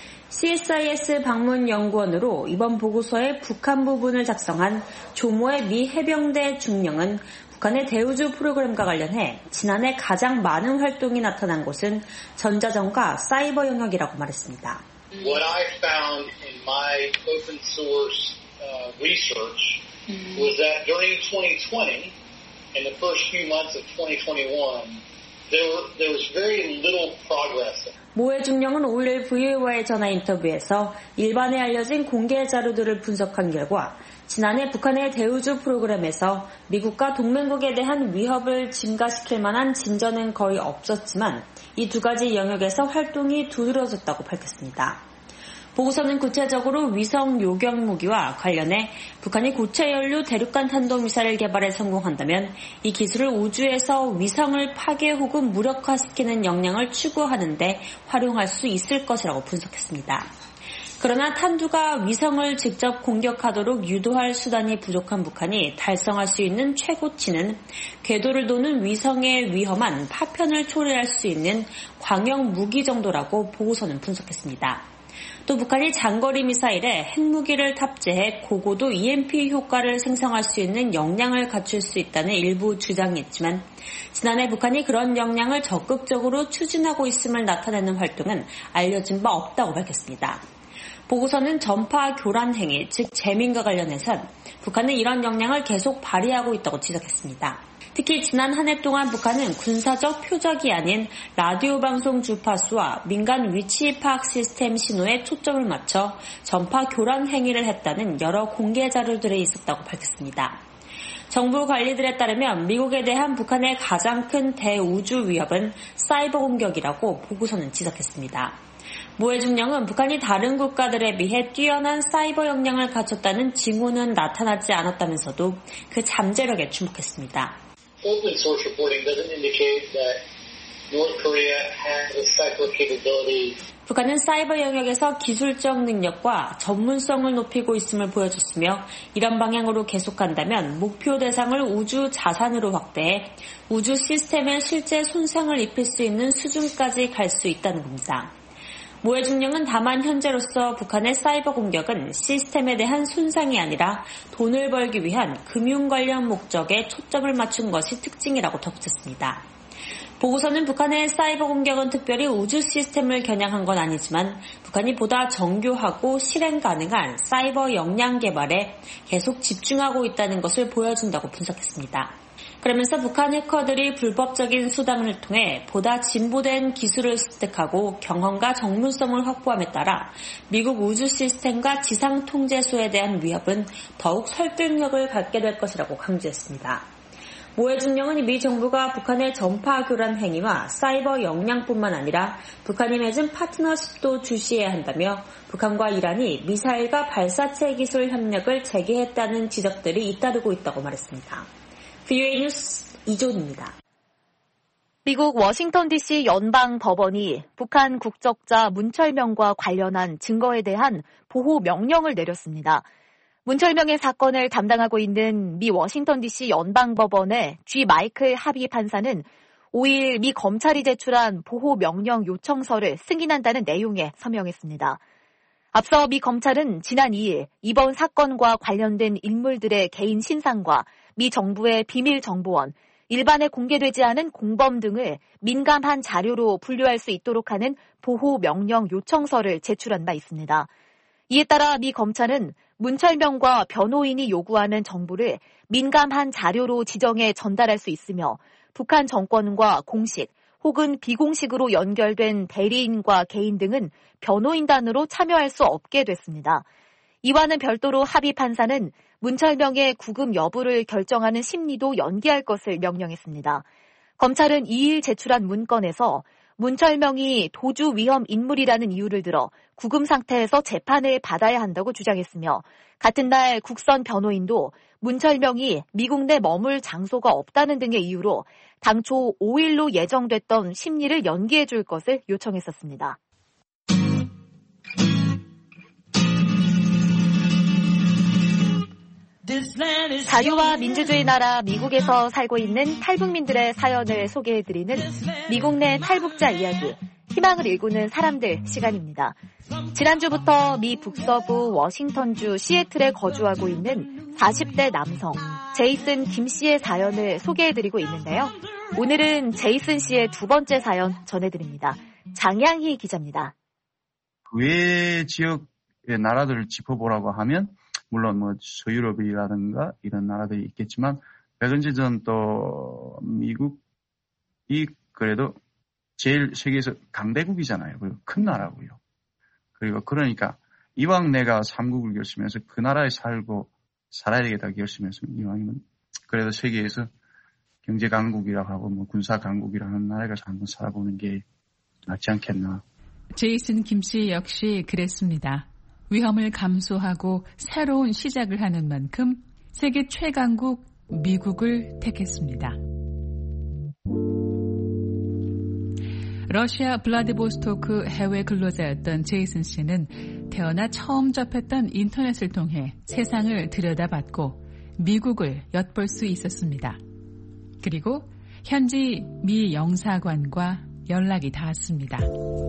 Speaker 17: 씨에스아이에스 방문연구원으로 이번 보고서의 북한 부분을 작성한 조모의 미 해병대 중령은 북한의 대우주 프로그램과 관련해 지난해 가장 많은 활동이 나타난 곳은 전자전과 사이버 영역이라고 말했습니다.
Speaker 18: What I found in my open source uh, research was that during twenty twenty, in the first few months of twenty twenty-one, there, were, there was very little progress.
Speaker 17: 모의 중령은 오일 브이오에이와의 전화 인터뷰에서 일반에 알려진 공개 자료들을 분석한 결과 지난해 북한의 대우주 프로그램에서 미국과 동맹국에 대한 위협을 증가시킬 만한 진전은 거의 없었지만 이 두 가지 영역에서 활동이 두드러졌다고 밝혔습니다. 보고서는 구체적으로 위성 요격 무기와 관련해 북한이 고체 연료 대륙간 탄도미사일 개발에 성공한다면 이 기술을 우주에서 위성을 파괴 혹은 무력화시키는 역량을 추구하는 데 활용할 수 있을 것이라고 분석했습니다. 그러나 탄두가 위성을 직접 공격하도록 유도할 수단이 부족한 북한이 달성할 수 있는 최고치는 궤도를 도는 위성의 위험한 파편을 초래할 수 있는 광역 무기 정도라고 보고서는 분석했습니다. 또 북한이 장거리 미사일에 핵무기를 탑재해 고고도 이엠피 효과를 생성할 수 있는 역량을 갖출 수 있다는 일부 주장이 있지만 지난해 북한이 그런 역량을 적극적으로 추진하고 있음을 나타내는 활동은 알려진 바 없다고 밝혔습니다. 보고서는 전파 교란 행위, 즉 재민과 관련해선 북한은 이런 역량을 계속 발휘하고 있다고 지적했습니다. 특히 지난 한 해 동안 북한은 군사적 표적이 아닌 라디오 방송 주파수와 민간 위치 파악 시스템 신호에 초점을 맞춰 전파 교란 행위를 했다는 여러 공개 자료들이 있었다고 밝혔습니다. 정부 관리들에 따르면 미국에 대한 북한의 가장 큰 대우주 위협은 사이버 공격이라고 보고서는 지적했습니다. 모해 중령은 북한이 다른 국가들에 비해 뛰어난 사이버 역량을 갖췄다는 징후는 나타나지 않았다면서도 그 잠재력에 주목했습니다.
Speaker 18: Open source reporting doesn't indicate that North Korea has a cyber capability.
Speaker 17: 북한은 사이버 영역에서 기술적 능력과 전문성을 높이고 있음을 보여줬으며 이런 방향으로 계속한다면 목표 대상을 우주 자산으로 확대해 우주 시스템에 실제 손상을 입힐 수 있는 수준까지 갈 수 있다는 겁니다. 모해 중령은 다만 현재로서 북한의 사이버 공격은 시스템에 대한 손상이 아니라 돈을 벌기 위한 금융 관련 목적에 초점을 맞춘 것이 특징이라고 덧붙였습니다. 보고서는 북한의 사이버 공격은 특별히 우주 시스템을 겨냥한 건 아니지만 북한이 보다 정교하고 실행 가능한 사이버 역량 개발에 계속 집중하고 있다는 것을 보여준다고 분석했습니다. 그러면서 북한 해커들이 불법적인 수단을 통해 보다 진보된 기술을 습득하고 경험과 전문성을 확보함에 따라 미국 우주 시스템과 지상 통제소에 대한 위협은 더욱 설득력을 갖게 될 것이라고 강조했습니다. 모해 중령은 미 정부가 북한의 전파 교란 행위와 사이버 역량뿐만 아니라 북한이 맺은 파트너십도 주시해야 한다며 북한과 이란이 미사일과 발사체 기술 협력을 재개했다는 지적들이 잇따르고 있다고 말했습니다. 브이오에이 뉴스 이존입니다.
Speaker 3: 미국 워싱턴 디씨 연방법원이 북한 국적자 문철명과 관련한 증거에 대한 보호 명령을 내렸습니다. 문철명의 사건을 담당하고 있는 미 워싱턴 디씨 연방법원의 G 마이클 하비 판사는 오일 미 검찰이 제출한 보호 명령 요청서를 승인한다는 내용의 서명했습니다. 앞서 미 검찰은 지난 이일 이번 사건과 관련된 인물들의 개인 신상과 미 정부의 비밀 정보원, 일반에 공개되지 않은 공범 등을 민감한 자료로 분류할 수 있도록 하는 보호 명령 요청서를 제출한 바 있습니다. 이에 따라 미 검찰은 문철명과 변호인이 요구하는 정보를 민감한 자료로 지정해 전달할 수 있으며 북한 정권과 공식 혹은 비공식으로 연결된 대리인과 개인 등은 변호인단으로 참여할 수 없게 됐습니다. 이와는 별도로 하비 판사는 문철명의 구금 여부를 결정하는 심리도 연기할 것을 명령했습니다. 검찰은 이일 제출한 문건에서 문철명이 도주 위험 인물이라는 이유를 들어 구금 상태에서 재판을 받아야 한다고 주장했으며 같은 날 국선 변호인도 문철명이 미국 내 머물 장소가 없다는 등의 이유로 당초 오일로 예정됐던 심리를 연기해 줄 것을 요청했었습니다. 자유와 민주주의 나라 미국에서 살고 있는 탈북민들의 사연을 소개해드리는 미국 내 탈북자 이야기, 희망을 일구는 사람들 시간입니다. 지난주부터 미 북서부 워싱턴주 시애틀에 거주하고 있는 사십 대 남성 제이슨 김 씨의 사연을 소개해드리고 있는데요. 오늘은 제이슨 씨의 두 번째 사연 전해드립니다. 장양희 기자입니다.
Speaker 19: 외 지역의 나라들을 짚어보라고 하면 물론 뭐 서유럽이라든가 이런 나라들이 있겠지만 백은지전 또 미국이 그래도 제일 세계에서 강대국이잖아요. 그리고 큰 나라고요. 그리고 그러니까 이왕 내가 삼국을 결심해서 그 나라에 살고 살아야 되겠다 결심했으면 이왕이면 그래도 세계에서 경제 강국이라고 하고 뭐 군사 강국이라고 하는 나라에 가서 한번 살아보는 게 낫지 않겠나.
Speaker 20: 제이슨 김 씨 역시 그랬습니다. 위험을 감수하고 새로운 시작을 하는 만큼 세계 최강국 미국을 택했습니다. 러시아 블라디보스토크 해외 근로자였던 제이슨 씨는 태어나 처음 접했던 인터넷을 통해 세상을 들여다봤고 미국을 엿볼 수 있었습니다. 그리고 현지 미 영사관과 연락이 닿았습니다.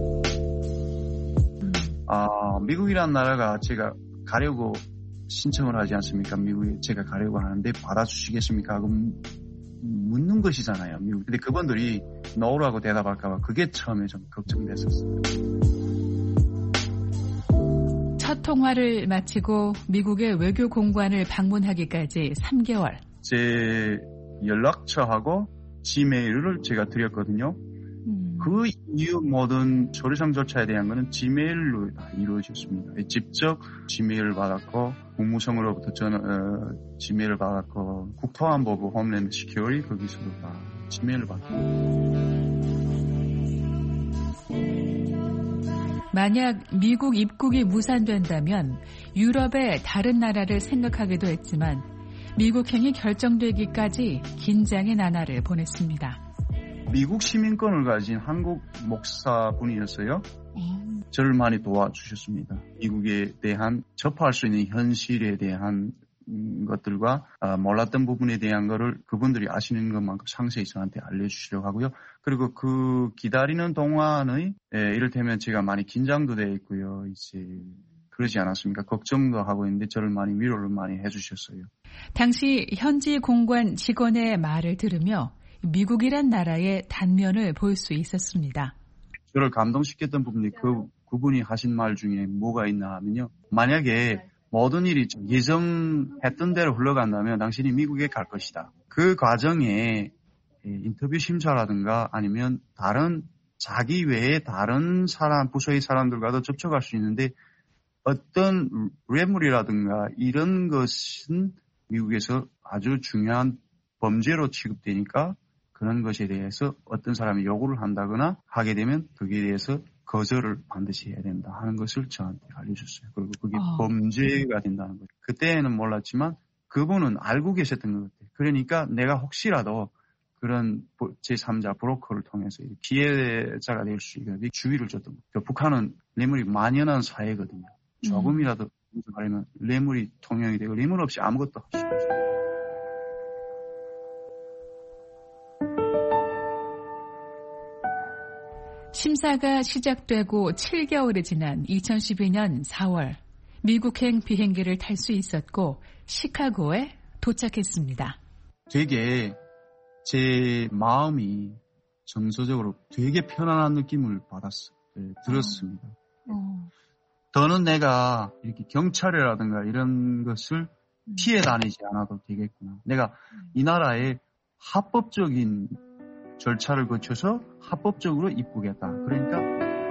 Speaker 19: 아, 미국이라는 나라가 제가 가려고 신청을 하지 않습니까? 미국에 제가 가려고 하는데 받아주시겠습니까? 하고 묻는 것이잖아요. 미국. 근데 그분들이 노라고 대답할까봐 그게 처음에 좀 걱정됐었어요.
Speaker 20: 첫 통화를 마치고 미국의 외교 공관을 방문하기까지 삼 개월.
Speaker 19: 제 연락처하고 지메일을 제가 드렸거든요. 음. 그 이후 모든 서류상 절차에 대한 것은 지메일로 다 이루어졌습니다. 직접 지메일을 받았고 국무성으로부터 전 어, 지메일을 받았고 국토안보부 홈랜드 시큐리티 거기서도 다 지메일을 받았고.
Speaker 20: 만약 미국 입국이 무산된다면 유럽의 다른 나라를 생각하기도 했지만 미국행이 결정되기까지 긴장의 나날을 보냈습니다.
Speaker 19: 미국 시민권을 가진 한국 목사분이었어요. 저를 많이 도와주셨습니다. 미국에 대한 접할 수 있는 현실에 대한 것들과 몰랐던 부분에 대한 거를 그분들이 아시는 것만큼 상세히 저한테 알려주시려고 하고요. 그리고 그 기다리는 동안의 이를테면 제가 많이 긴장도 돼 있고요. 이제 그러지 않았습니까? 걱정도 하고 있는데 저를 많이 위로를 많이 해주셨어요.
Speaker 20: 당시 현지 공관 직원의 말을 들으며 미국이란 나라의 단면을 볼 수 있었습니다.
Speaker 19: 저를 감동시켰던 부분이 그, 그분이 하신 말 중에 뭐가 있나 하면요. 만약에 모든 일이 예정했던 대로 흘러간다면 당신이 미국에 갈 것이다. 그 과정에 인터뷰 심사라든가 아니면 다른 자기 외에 다른 사람, 부서의 사람들과도 접촉할 수 있는데 어떤 뇌물이라든가 이런 것은 미국에서 아주 중요한 범죄로 취급되니까 그런 것에 대해서 어떤 사람이 요구를 한다거나 하게 되면 거기에 대해서 거절을 반드시 해야 된다 하는 것을 저한테 알려줬어요. 그리고 그게 어. 범죄가 된다는 거죠. 그때는 몰랐지만 그분은 알고 계셨던 것 같아요. 그러니까 내가 혹시라도 그런 제삼자 브로커를 통해서 피해자가 될 수 있게 주의를 줬던 거죠. 북한은 뇌물이 만연한 사회거든요. 조금이라도 말하면 뇌물이 통용이 되고 뇌물 없이 아무것도 할 수 없어요.
Speaker 20: 심사가 시작되고 칠 개월이 지난 이천십이 년 사월 미국행 비행기를 탈 수 있었고 시카고에 도착했습니다.
Speaker 19: 되게 제 마음이 정서적으로 되게 편안한 느낌을 받았어요. 네, 들었습니다. 어. 더는 내가 이렇게 경찰이라든가 이런 것을 피해 다니지 않아도 되겠구나. 내가 이 나라의 합법적인 절차를 거쳐서 합법적으로 입국했다. 그러니까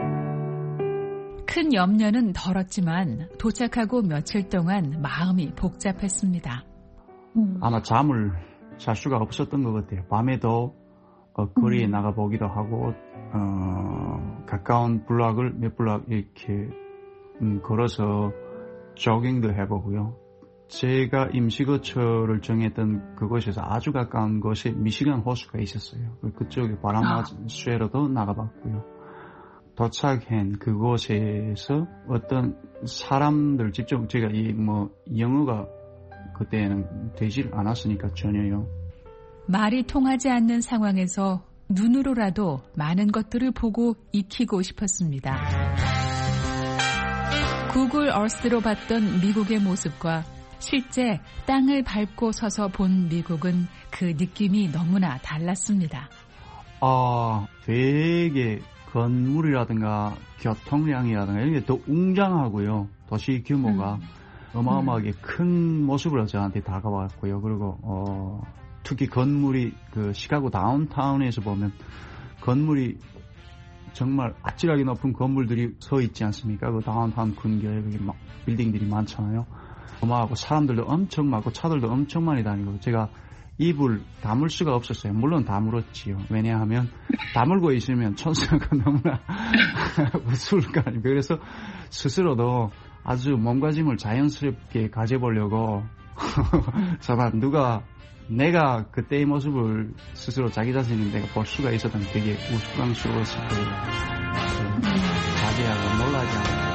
Speaker 20: 큰 염려는 덜었지만 도착하고 며칠 동안 마음이 복잡했습니다.
Speaker 21: 음. 아마 잠을 잘 수가 없었던 것 같아요. 밤에도 어, 거리에 음. 나가보기도 하고 어, 가까운 블락을 몇 블락 이렇게 음, 걸어서 조깅도 해보고요. 제가 임시거처를 정했던 그곳에서 아주 가까운 곳에 미시간 호수가 있었어요. 그쪽에 바람 쐬러도 나가봤고요. 도착한 그곳에서 어떤 사람들 직접 제가 이 뭐 영어가 그때는 되질 않았으니까 전혀요.
Speaker 20: 말이 통하지 않는 상황에서 눈으로라도 많은 것들을 보고 익히고 싶었습니다. 구글 어스로 봤던 미국의 모습과 실제 땅을 밟고 서서 본 미국은 그 느낌이 너무나 달랐습니다.
Speaker 21: 아, 되게 건물이라든가 교통량이라든가 이런 게 더 웅장하고요. 도시 규모가 음. 어마어마하게 음. 큰 모습으로 저한테 다가왔고요. 그리고 어, 특히 건물이 그 시카고 다운타운에서 보면 건물이 정말 아찔하게 높은 건물들이 서 있지 않습니까? 그 다운타운 근교에 그게 막 빌딩들이 많잖아요. 어마하고 사람들도 엄청 많고 차들도 엄청 많이 다니고 제가 입을 다물 수가 없었어요. 물론 다물었지요. 왜냐하면 다물고 있으면 천사가 너무나 우스울 거 아닙니까? 그래서 스스로도 아주 몸가짐을 자연스럽게 가져보려고 정말 누가 내가 그때의 모습을 스스로 자기 자신이 내가 볼 수가 있었던 되게 우스꽝스러웠을 거예요. 자기하고 놀라지 않고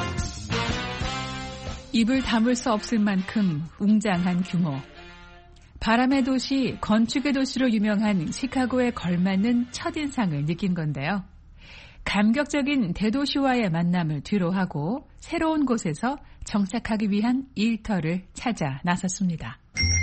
Speaker 20: 입을 다물 수 없을 만큼 웅장한 규모. 바람의 도시, 건축의 도시로 유명한 시카고에 걸맞는 첫인상을 느낀 건데요. 감격적인 대도시와의 만남을 뒤로하고 새로운 곳에서 정착하기 위한 일터를 찾아 나섰습니다.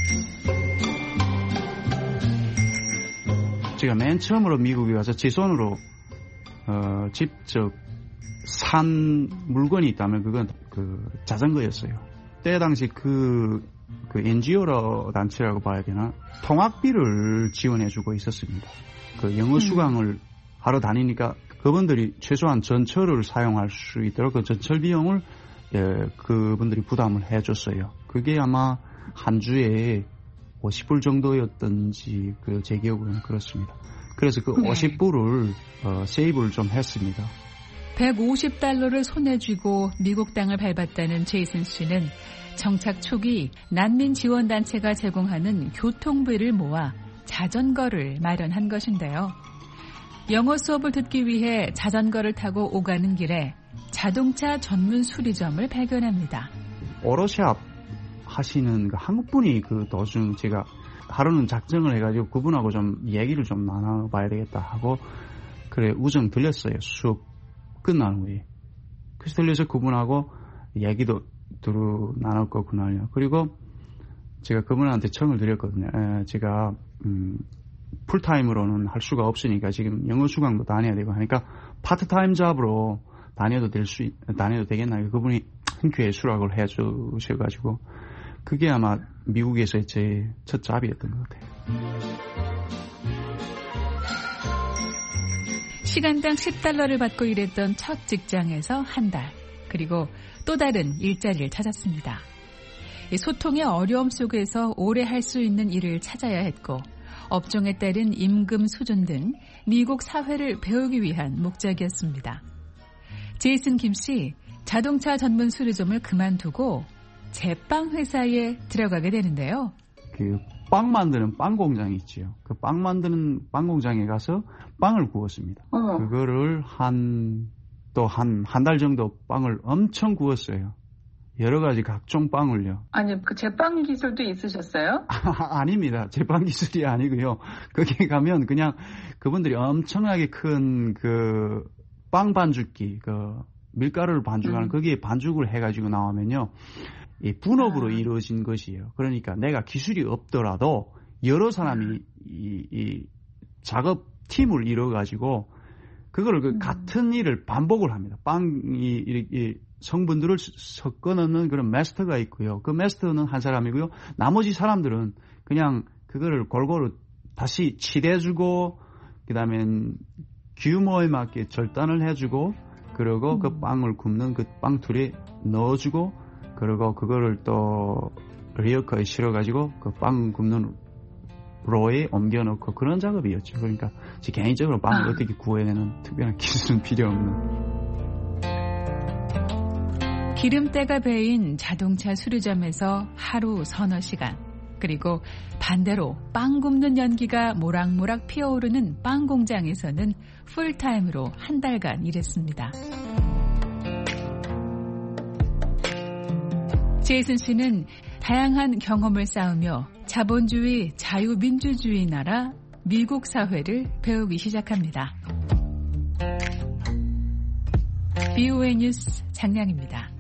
Speaker 21: 제가 맨 처음으로 미국에 와서 제 손으로 어, 직접 산 물건이 있다면 그건 그 자전거였어요. 때 당시 그, 그 엔지오 단체라고 봐야 되나? 통학비를 지원해주고 있었습니다. 그 영어 수강을 하러 다니니까 그분들이 최소한 전철을 사용할 수 있도록 그 전철 비용을 예, 그분들이 부담을 해줬어요. 그게 아마 한 주에 오십 불 정도였던지 그 제 기억은 그렇습니다. 그래서 그 네. 오십 불을 어, 세이브를 좀 했습니다.
Speaker 20: 백오십 달러를 손에 쥐고 미국 땅을 밟았다는 제이슨 씨는 정착 초기 난민 지원 단체가 제공하는 교통비를 모아 자전거를 마련한 것인데요. 영어 수업을 듣기 위해 자전거를 타고 오가는 길에 자동차 전문 수리점을 발견합니다.
Speaker 21: 오로샵 하시는 그 한국분이 그 도중 제가 하루는 작정을 해가지고 그분하고 좀 얘기를 좀 나눠봐야 되겠다 하고 그래 우정 들렸어요. 수업 끝난 후에. 그래서 들려서 그분하고 얘기도 두루 나눌 거구나요. 그리고 제가 그분한테 청을 드렸거든요. 에, 제가 음, 풀타임으로는 할 수가 없으니까 지금 영어 수강도 다녀야 되고 하니까 파트타임 잡으로 다녀도 될 수, 다녀도 되겠나요? 그분이 흔쾌히 수락을 해 주셔가지고 그게 아마 미국에서의 제 첫 잡이었던 것 같아요.
Speaker 20: 시간당 십 달러를 받고 일했던 첫 직장에서 한 달, 그리고 또 다른 일자리를 찾았습니다. 소통의 어려움 속에서 오래 할 수 있는 일을 찾아야 했고 업종에 따른 임금 수준 등 미국 사회를 배우기 위한 목적이었습니다. 제이슨 김 씨, 자동차 전문 수리점을 그만두고 제빵 회사에 들어가게 되는데요.
Speaker 21: 그 빵 만드는 빵 공장이 있지요. 그 빵 만드는 빵 공장에 가서 빵을 구웠습니다. 어. 그거를 한 또 한 한 달 정도 빵을 엄청 구웠어요. 여러 가지 각종 빵을요.
Speaker 1: 아니, 그 제빵 기술도 있으셨어요?
Speaker 21: 아, 아닙니다. 제빵 기술이 아니고요. 거기 가면 그냥 그분들이 엄청나게 큰 그 빵 반죽기, 그 밀가루를 반죽하는 음. 거기에 반죽을 해가지고 나오면요. 이 분업으로 아. 이루어진 것이에요. 그러니까 내가 기술이 없더라도 여러 사람이 음. 이, 이 작업 팀을 이뤄가지고 그거를 그 음. 같은 일을 반복을 합니다. 빵이 이 성분들을 섞어 넣는 그런 마스터가 있고요. 그 마스터는 한 사람이고요. 나머지 사람들은 그냥 그거를 골고루 다시 칠해주고 그다음에 규모에 맞게 절단을 해주고 그리고 음. 그 빵을 굽는 그 빵툴에 넣어주고 그리고 그거를 또 리어커에 실어가지고 그 빵 굽는 로에 옮겨놓고 그런 작업이었죠. 그러니까 제 개인적으로 빵을 아. 어떻게 구워야 되는 특별한 기술은 필요 없는.
Speaker 20: 기름때가 배인 자동차 수리점에서 하루 서너 시간, 그리고 반대로 빵 굽는 연기가 모락모락 피어오르는 빵 공장에서는 풀타임으로 한 달간 일했습니다. 제이슨 씨는 다양한 경험을 쌓으며 자본주의, 자유민주주의 나라 미국 사회를 배우기 시작합니다. 비오에이 뉴스 장량입니다.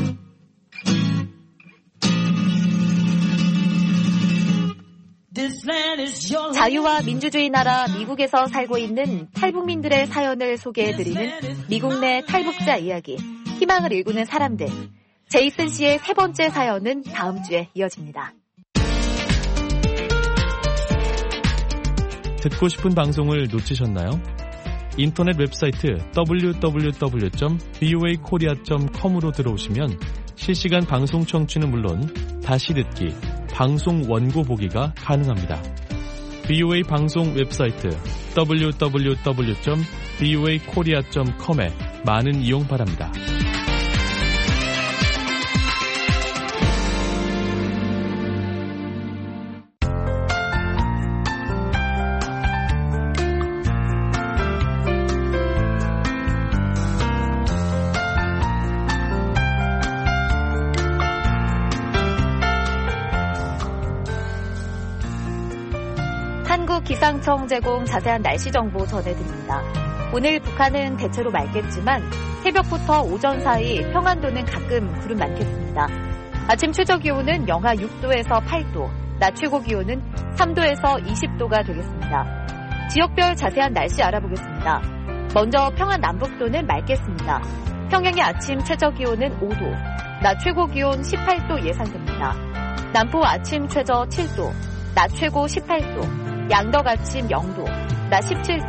Speaker 3: 자유와 민주주의 나라 미국에서 살고 있는 탈북민들의 사연을 소개해드리는 미국 내 탈북자 이야기, 희망을 일구는 사람들. 제이슨 씨의 세 번째 사연은 다음 주에 이어집니다.
Speaker 2: 듣고 싶은 방송을 놓치셨나요? 인터넷 웹사이트 더블유 더블유 더블유 점 비오에이 코리아 점 컴으로 들어오시면 실시간 방송 청취는 물론 다시 듣기, 방송 원고 보기가 가능합니다. 비오에이 방송 웹사이트 더블유 더블유 더블유 점 비오에이 코리아 점 컴에 많은 이용 바랍니다.
Speaker 3: 기상청 제공 자세한 날씨 정보 전해드립니다. 오늘 북한은 대체로 맑겠지만 새벽부터 오전 사이 평안도는 가끔 구름 많겠습니다. 아침 최저 기온은 영하 육 도에서 팔 도, 낮 최고 기온은 삼 도에서 이십 도가 되겠습니다. 지역별 자세한 날씨 알아보겠습니다. 먼저 평안 남북도는 맑겠습니다. 평양의 아침 최저 기온은 오 도, 낮 최고 기온 십팔 도 예상됩니다. 남포 아침 최저 칠 도, 낮 최고 십팔 도, 양덕 아침 영 도, 낮 십칠 도,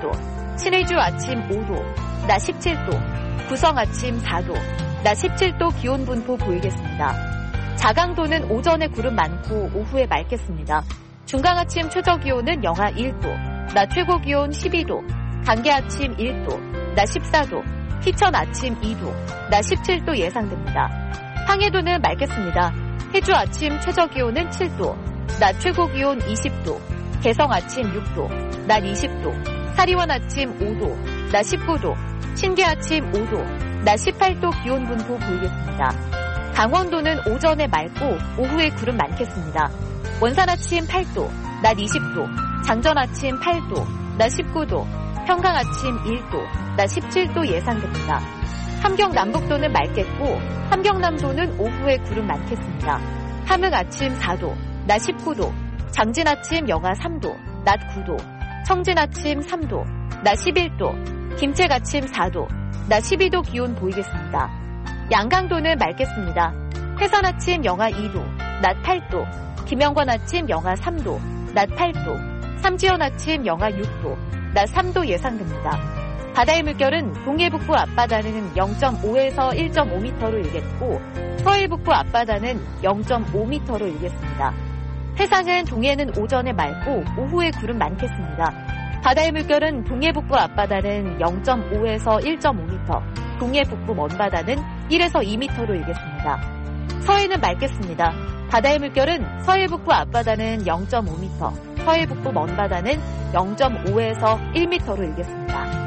Speaker 3: 신의주 아침 오 도, 낮 십칠 도, 구성 아침 사 도, 낮 십칠 도 기온 분포 보이겠습니다. 자강도는 오전에 구름 많고 오후에 맑겠습니다. 중강 아침 최저 기온은 영하 일 도, 낮 최고 기온 십이 도, 간계 아침 일 도, 낮 십사 도, 희천 아침 이 도, 낮 십칠 도 예상됩니다. 황해도는 맑겠습니다. 해주 아침 최저 기온은 칠 도, 낮 최고 기온 이십 도, 개성 아침 육 도, 낮 이십 도, 사리원 아침 오 도, 낮 십구 도, 신계 아침 오 도, 낮 십팔 도 기온 분포 보이겠습니다. 강원도는 오전에 맑고 오후에 구름 많겠습니다. 원산 아침 팔 도, 낮 이십 도, 장전 아침 팔 도, 낮 십구 도, 평강 아침 일 도, 낮 십칠 도 예상됩니다. 함경 남북도는 맑겠고 함경남도는 오후에 구름 많겠습니다. 함흥 아침 사 도, 낮 십구 도, 장진 아침 영하 삼 도, 낮 구 도, 청진 아침 삼 도, 낮 십일 도, 김책 아침 사 도, 낮 십이 도 기온 보이겠습니다. 양강도는 맑겠습니다. 해산 아침 영하 이 도, 낮 팔 도, 김영관 아침 영하 삼 도, 낮 팔 도, 삼지연 아침 영하 육 도, 낮 삼 도 예상됩니다. 바다의 물결은 동해북부 앞바다는 영 점 오에서 일 점 오 미터로 일겠고 서해북부 앞바다는 영 점 오 미터로 일겠습니다. 해상은 동해는 오전에 맑고 오후에 구름 많겠습니다. 바다의 물결은 동해북부 앞바다는 영 점 오에서 일 점 오 미터, 동해북부 먼바다는 일에서 이 미터로 일겠습니다. 서해는 맑겠습니다. 바다의 물결은 서해북부 앞바다는 영 점 오 미터, 서해북부 먼바다는 영 점 오에서 일 미터로 일겠습니다.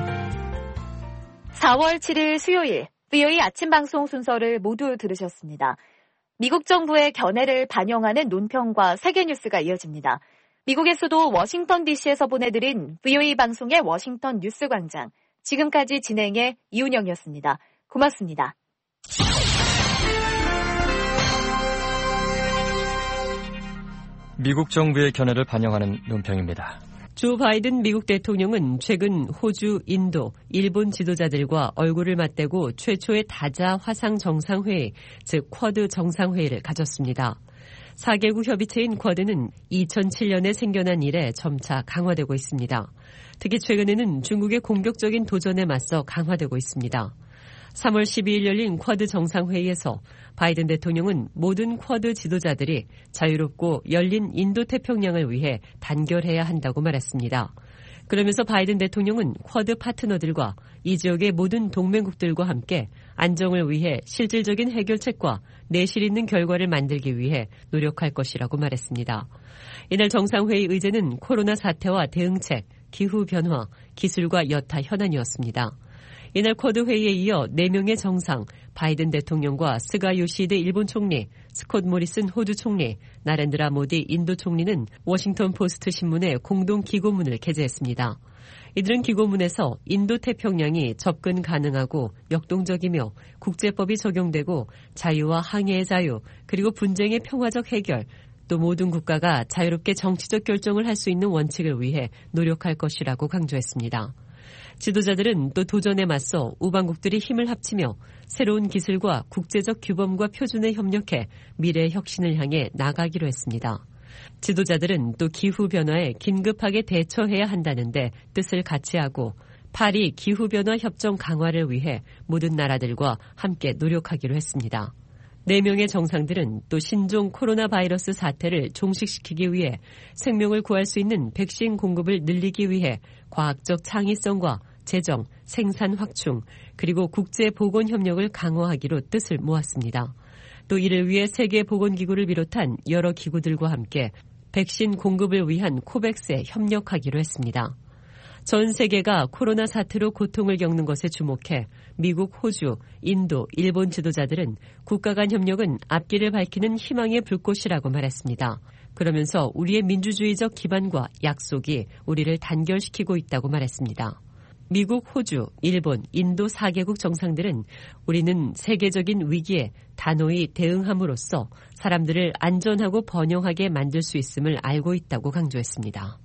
Speaker 3: 사월 칠일 수요일 브이오에이 아침 방송 순서를 모두 들으셨습니다. 미국 정부의 견해를 반영하는 논평과 세계 뉴스가 이어집니다. 미국의 수도 워싱턴 디씨에서 보내드린 브이오에이 방송의 워싱턴 뉴스 광장. 지금까지 진행의 이운영이었습니다. 고맙습니다.
Speaker 6: 미국 정부의 견해를 반영하는 논평입니다.
Speaker 22: 조 바이든 미국 대통령은 최근 호주, 인도, 일본 지도자들과 얼굴을 맞대고 최초의 다자 화상 정상회의, 즉 쿼드 정상회의를 가졌습니다. 사 개국 협의체인 쿼드는 이천칠 년에 생겨난 이래 점차 강화되고 있습니다. 특히 최근에는 중국의 공격적인 도전에 맞서 강화되고 있습니다. 삼월 십이일 열린 쿼드 정상회의에서 바이든 대통령은 모든 쿼드 지도자들이 자유롭고 열린 인도태평양을 위해 단결해야 한다고 말했습니다. 그러면서 바이든 대통령은 쿼드 파트너들과 이 지역의 모든 동맹국들과 함께 안정을 위해 실질적인 해결책과 내실 있는 결과를 만들기 위해 노력할 것이라고 말했습니다. 이날 정상회의 의제는 코로나 사태와 대응책, 기후변화, 기술과 여타 현안이었습니다. 이날 쿼드 회의에 이어 네 명의 정상, 바이든 대통령과 스가 요시히데 일본 총리, 스콧 모리슨 호주 총리, 나렌드라 모디 인도 총리는 워싱턴 포스트 신문에 공동 기고문을 게재했습니다. 이들은 기고문에서 인도 태평양이 접근 가능하고 역동적이며 국제법이 적용되고 자유와 항해의 자유, 그리고 분쟁의 평화적 해결, 또 모든 국가가 자유롭게 정치적 결정을 할 수 있는 원칙을 위해 노력할 것이라고 강조했습니다. 지도자들은 또 도전에 맞서 우방국들이 힘을 합치며 새로운 기술과 국제적 규범과 표준에 협력해 미래의 혁신을 향해 나가기로 했습니다. 지도자들은 또 기후변화에 긴급하게 대처해야 한다는데 뜻을 같이 하고 파리 기후변화 협정 강화를 위해 모든 나라들과 함께 노력하기로 했습니다. 네 명의 정상들은 또 신종 코로나 바이러스 사태를 종식시키기 위해 생명을 구할 수 있는 백신 공급을 늘리기 위해 과학적 창의성과 재정, 생산 확충, 그리고 국제 보건 협력을 강화하기로 뜻을 모았습니다. 또 이를 위해 세계보건기구를 비롯한 여러 기구들과 함께 백신 공급을 위한 코백스에 협력하기로 했습니다. 전 세계가 코로나 사태로 고통을 겪는 것에 주목해 미국, 호주, 인도, 일본 지도자들은 국가 간 협력은 앞길을 밝히는 희망의 불꽃이라고 말했습니다. 그러면서 우리의 민주주의적 기반과 약속이 우리를 단결시키고 있다고 말했습니다. 미국, 호주, 일본, 인도 사 개국 정상들은 우리는 세계적인 위기에 단호히 대응함으로써 사람들을 안전하고 번영하게 만들 수 있음을 알고 있다고 강조했습니다.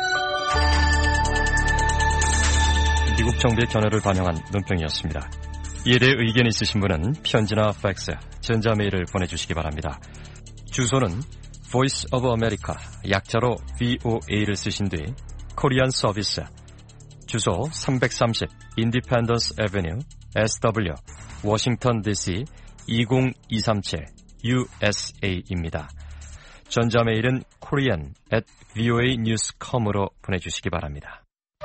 Speaker 6: 미국 정부의 견해를 반영한 논평이었습니다. 이에 대해 의견이 있으신 분은 편지나 팩스, 전자메일을 보내주시기 바랍니다. 주소는 Voice of America, 약자로 브이오에이를 쓰신 뒤 코리안 서비스, 주소 삼백삼십 인디펜던스 애베뉴 에스더블유 워싱턴 디씨 이공이삼칠 유에스에이입니다. 전자메일은 korean at voa news dot com으로 보내주시기 바랍니다.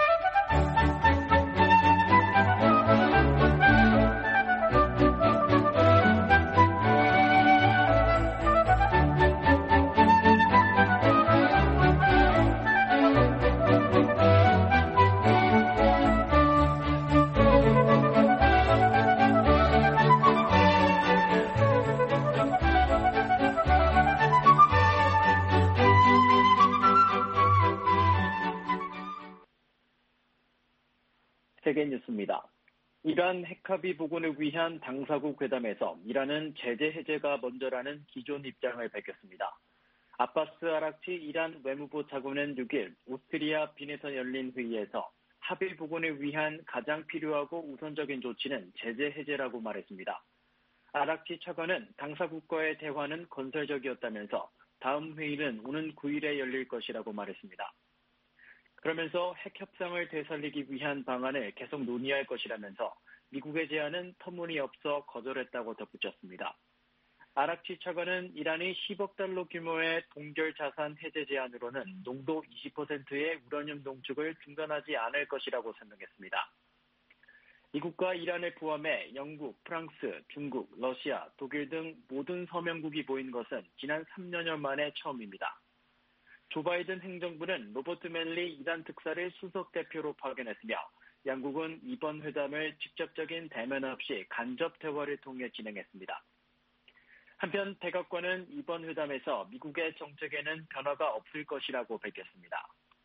Speaker 5: 세계 뉴스입니다. 이란 핵합의 복원을 위한 당사국 회담에서 이란은 제재 해제가 먼저라는 기존 입장을 밝혔습니다. 아바스 아락치 이란 외무부 차관은 육 일 오스트리아 빈에서 열린 회의에서 합의 복원을 위한 가장 필요하고 우선적인 조치는 제재 해제라고 말했습니다. 아락치 차관은 당사국과의 대화는 건설적이었다면서 다음 회의는 오는 구 일에 열릴 것이라고 말했습니다. 그러면서 핵 협상을 되살리기 위한 방안을 계속 논의할 것이라면서 미국의 제안은 터무니없어 거절했다고 덧붙였습니다. 아락치 차관은 이란이 십억 달러 규모의 동결 자산 해제 제안으로는 농도 이십 퍼센트의 우라늄 농축을 중단하지 않을 것이라고 설명했습니다. 미국과 이란을 포함해 영국, 프랑스, 중국, 러시아, 독일 등 모든 서명국이 모인 것은 지난 삼 년여 만에 처음입니다. 조 바이든 행정부는 로버트 맨리 이란 특사를 수석 대표로 파견했으며 양국은 이번 회담을 직접적인 대면 없이 간접 대화를 통해 진행했습니다. 한편 백악관은 이번 회담에서 미국의 정책에는 변화가 없을 것이라고 밝혔습니다.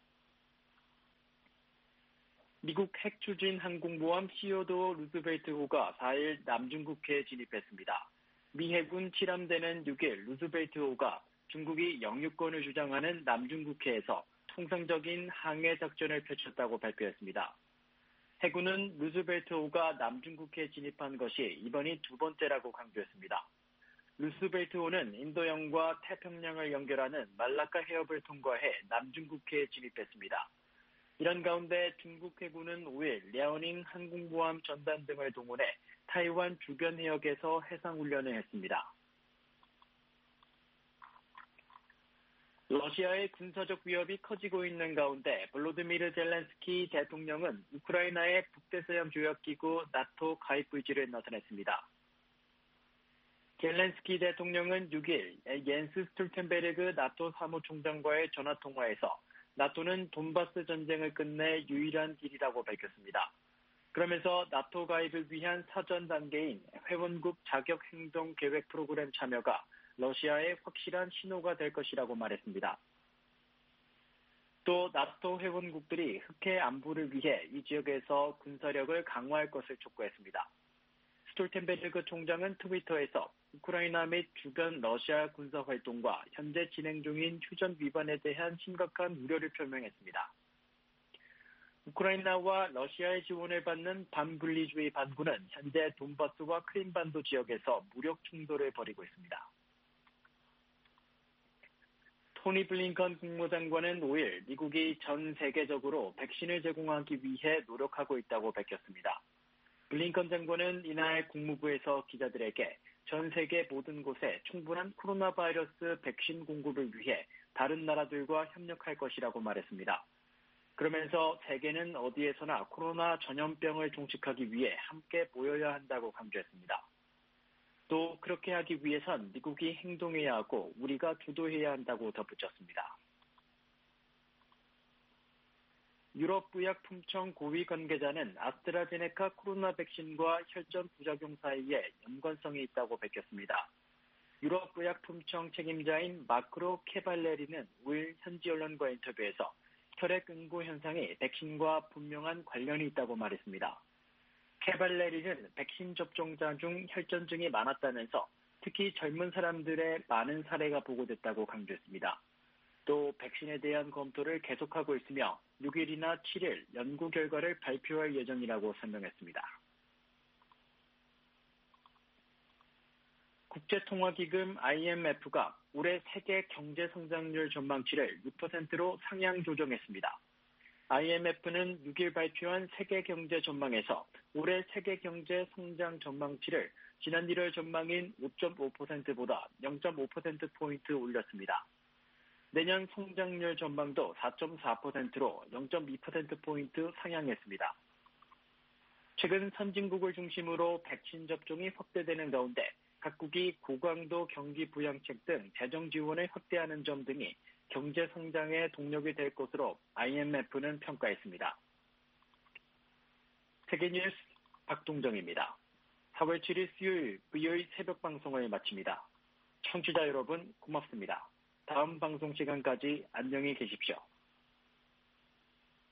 Speaker 5: 미국 핵추진 항공모함 시어도 루즈벨트호가 사 일 남중국해에 진입했습니다. 미 해군 칠 함대는 육 일 루즈벨트호가 중국이 영유권을 주장하는 남중국해에서 통상적인 항해 작전을 펼쳤다고 발표했습니다. 해군은 루즈벨트호가 남중국해에 진입한 것이 이번이 두 번째라고 강조했습니다. 루스벨트호는 인도양과 태평양을 연결하는 말라카 해협을 통과해 남중국해에 진입했습니다. 이런 가운데 중국 해군은 오 일 랴오닝 항공모함 전단 등을 동원해 타이완 주변 해역에서 해상훈련을 했습니다. 러시아의 군사적 위협이 커지고 있는 가운데 볼로디미르 젤렌스키 대통령은 우크라이나의 북대서양 조약기구 나토 가입 의지를 나타냈습니다. 젤렌스키 대통령은 육 일 옌스 스톨텐베르그 나토 사무총장과의 전화통화에서 나토는 돈바스 전쟁을 끝내 유일한 길이라고 밝혔습니다. 그러면서 나토 가입을 위한 사전 단계인 회원국 자격 행동 계획 프로그램 참여가 러시아의 확실한 신호가 될 것이라고 말했습니다. 또 나토 회원국들이 흑해 안보를 위해 이 지역에서 군사력을 강화할 것을 촉구했습니다. 스톨텐베르그 총장은 트위터에서 우크라이나 및 주변 러시아 군사 활동과 현재 진행 중인 휴전 위반에 대한 심각한 우려를 표명했습니다. 우크라이나와 러시아의 지원을 받는 반분리주의 반군은 현재 돈바스와 크림반도 지역에서 무력 충돌을 벌이고 있습니다. 토니 블링컨 국무장관은 오 일 미국이 전 세계적으로 백신을 제공하기 위해 노력하고 있다고 밝혔습니다. 블링컨 장관은 이날 국무부에서 기자들에게 전 세계 모든 곳에 충분한 코로나 바이러스 백신 공급을 위해 다른 나라들과 협력할 것이라고 말했습니다. 그러면서 세계는 어디에서나 코로나 전염병을 종식하기 위해 함께 모여야 한다고 강조했습니다. 또 그렇게 하기 위해선 미국이 행동해야 하고 우리가 주도해야 한다고 덧붙였습니다. 유럽의약품청 고위 관계자는 아스트라제네카 코로나 백신과 혈전 부작용 사이에 연관성이 있다고 밝혔습니다. 유럽의약품청 책임자인 마크로 케발레리는 오 일 현지 언론과 인터뷰에서 혈액 응고 현상이 백신과 분명한 관련이 있다고 말했습니다. 케발레리는 백신 접종자 중 혈전증이 많았다면서 특히 젊은 사람들의 많은 사례가 보고됐다고 강조했습니다. 또 백신에 대한 검토를 계속하고 있으며 육 일이나 칠 일 연구 결과를 발표할 예정이라고 설명했습니다. 국제통화기금 아이엠에프가 올해 세계 경제 성장률 전망치를 육 퍼센트로 상향 조정했습니다. 아이엠에프는 육 일 발표한 세계 경제 전망에서 올해 세계 경제 성장 전망치를 지난 일월 전망인 오 점 오 퍼센트보다 영 점 오 퍼센트포인트 올렸습니다. 내년 성장률 전망도 사 점 사 퍼센트로 영 점 이 퍼센트포인트 상향했습니다. 최근 선진국을 중심으로 백신 접종이 확대되는 가운데 각국이 고강도 경기 부양책 등 재정 지원을 확대하는 점 등이 경제 성장의 동력이 될 것으로 아이엠에프는 평가했습니다. 세계뉴스 박동정입니다. 사월 칠일 수요일 브이오에이 새벽 방송을 마칩니다. 청취자 여러분 고맙습니다. 다음 방송 시간까지 안녕히 계십시오.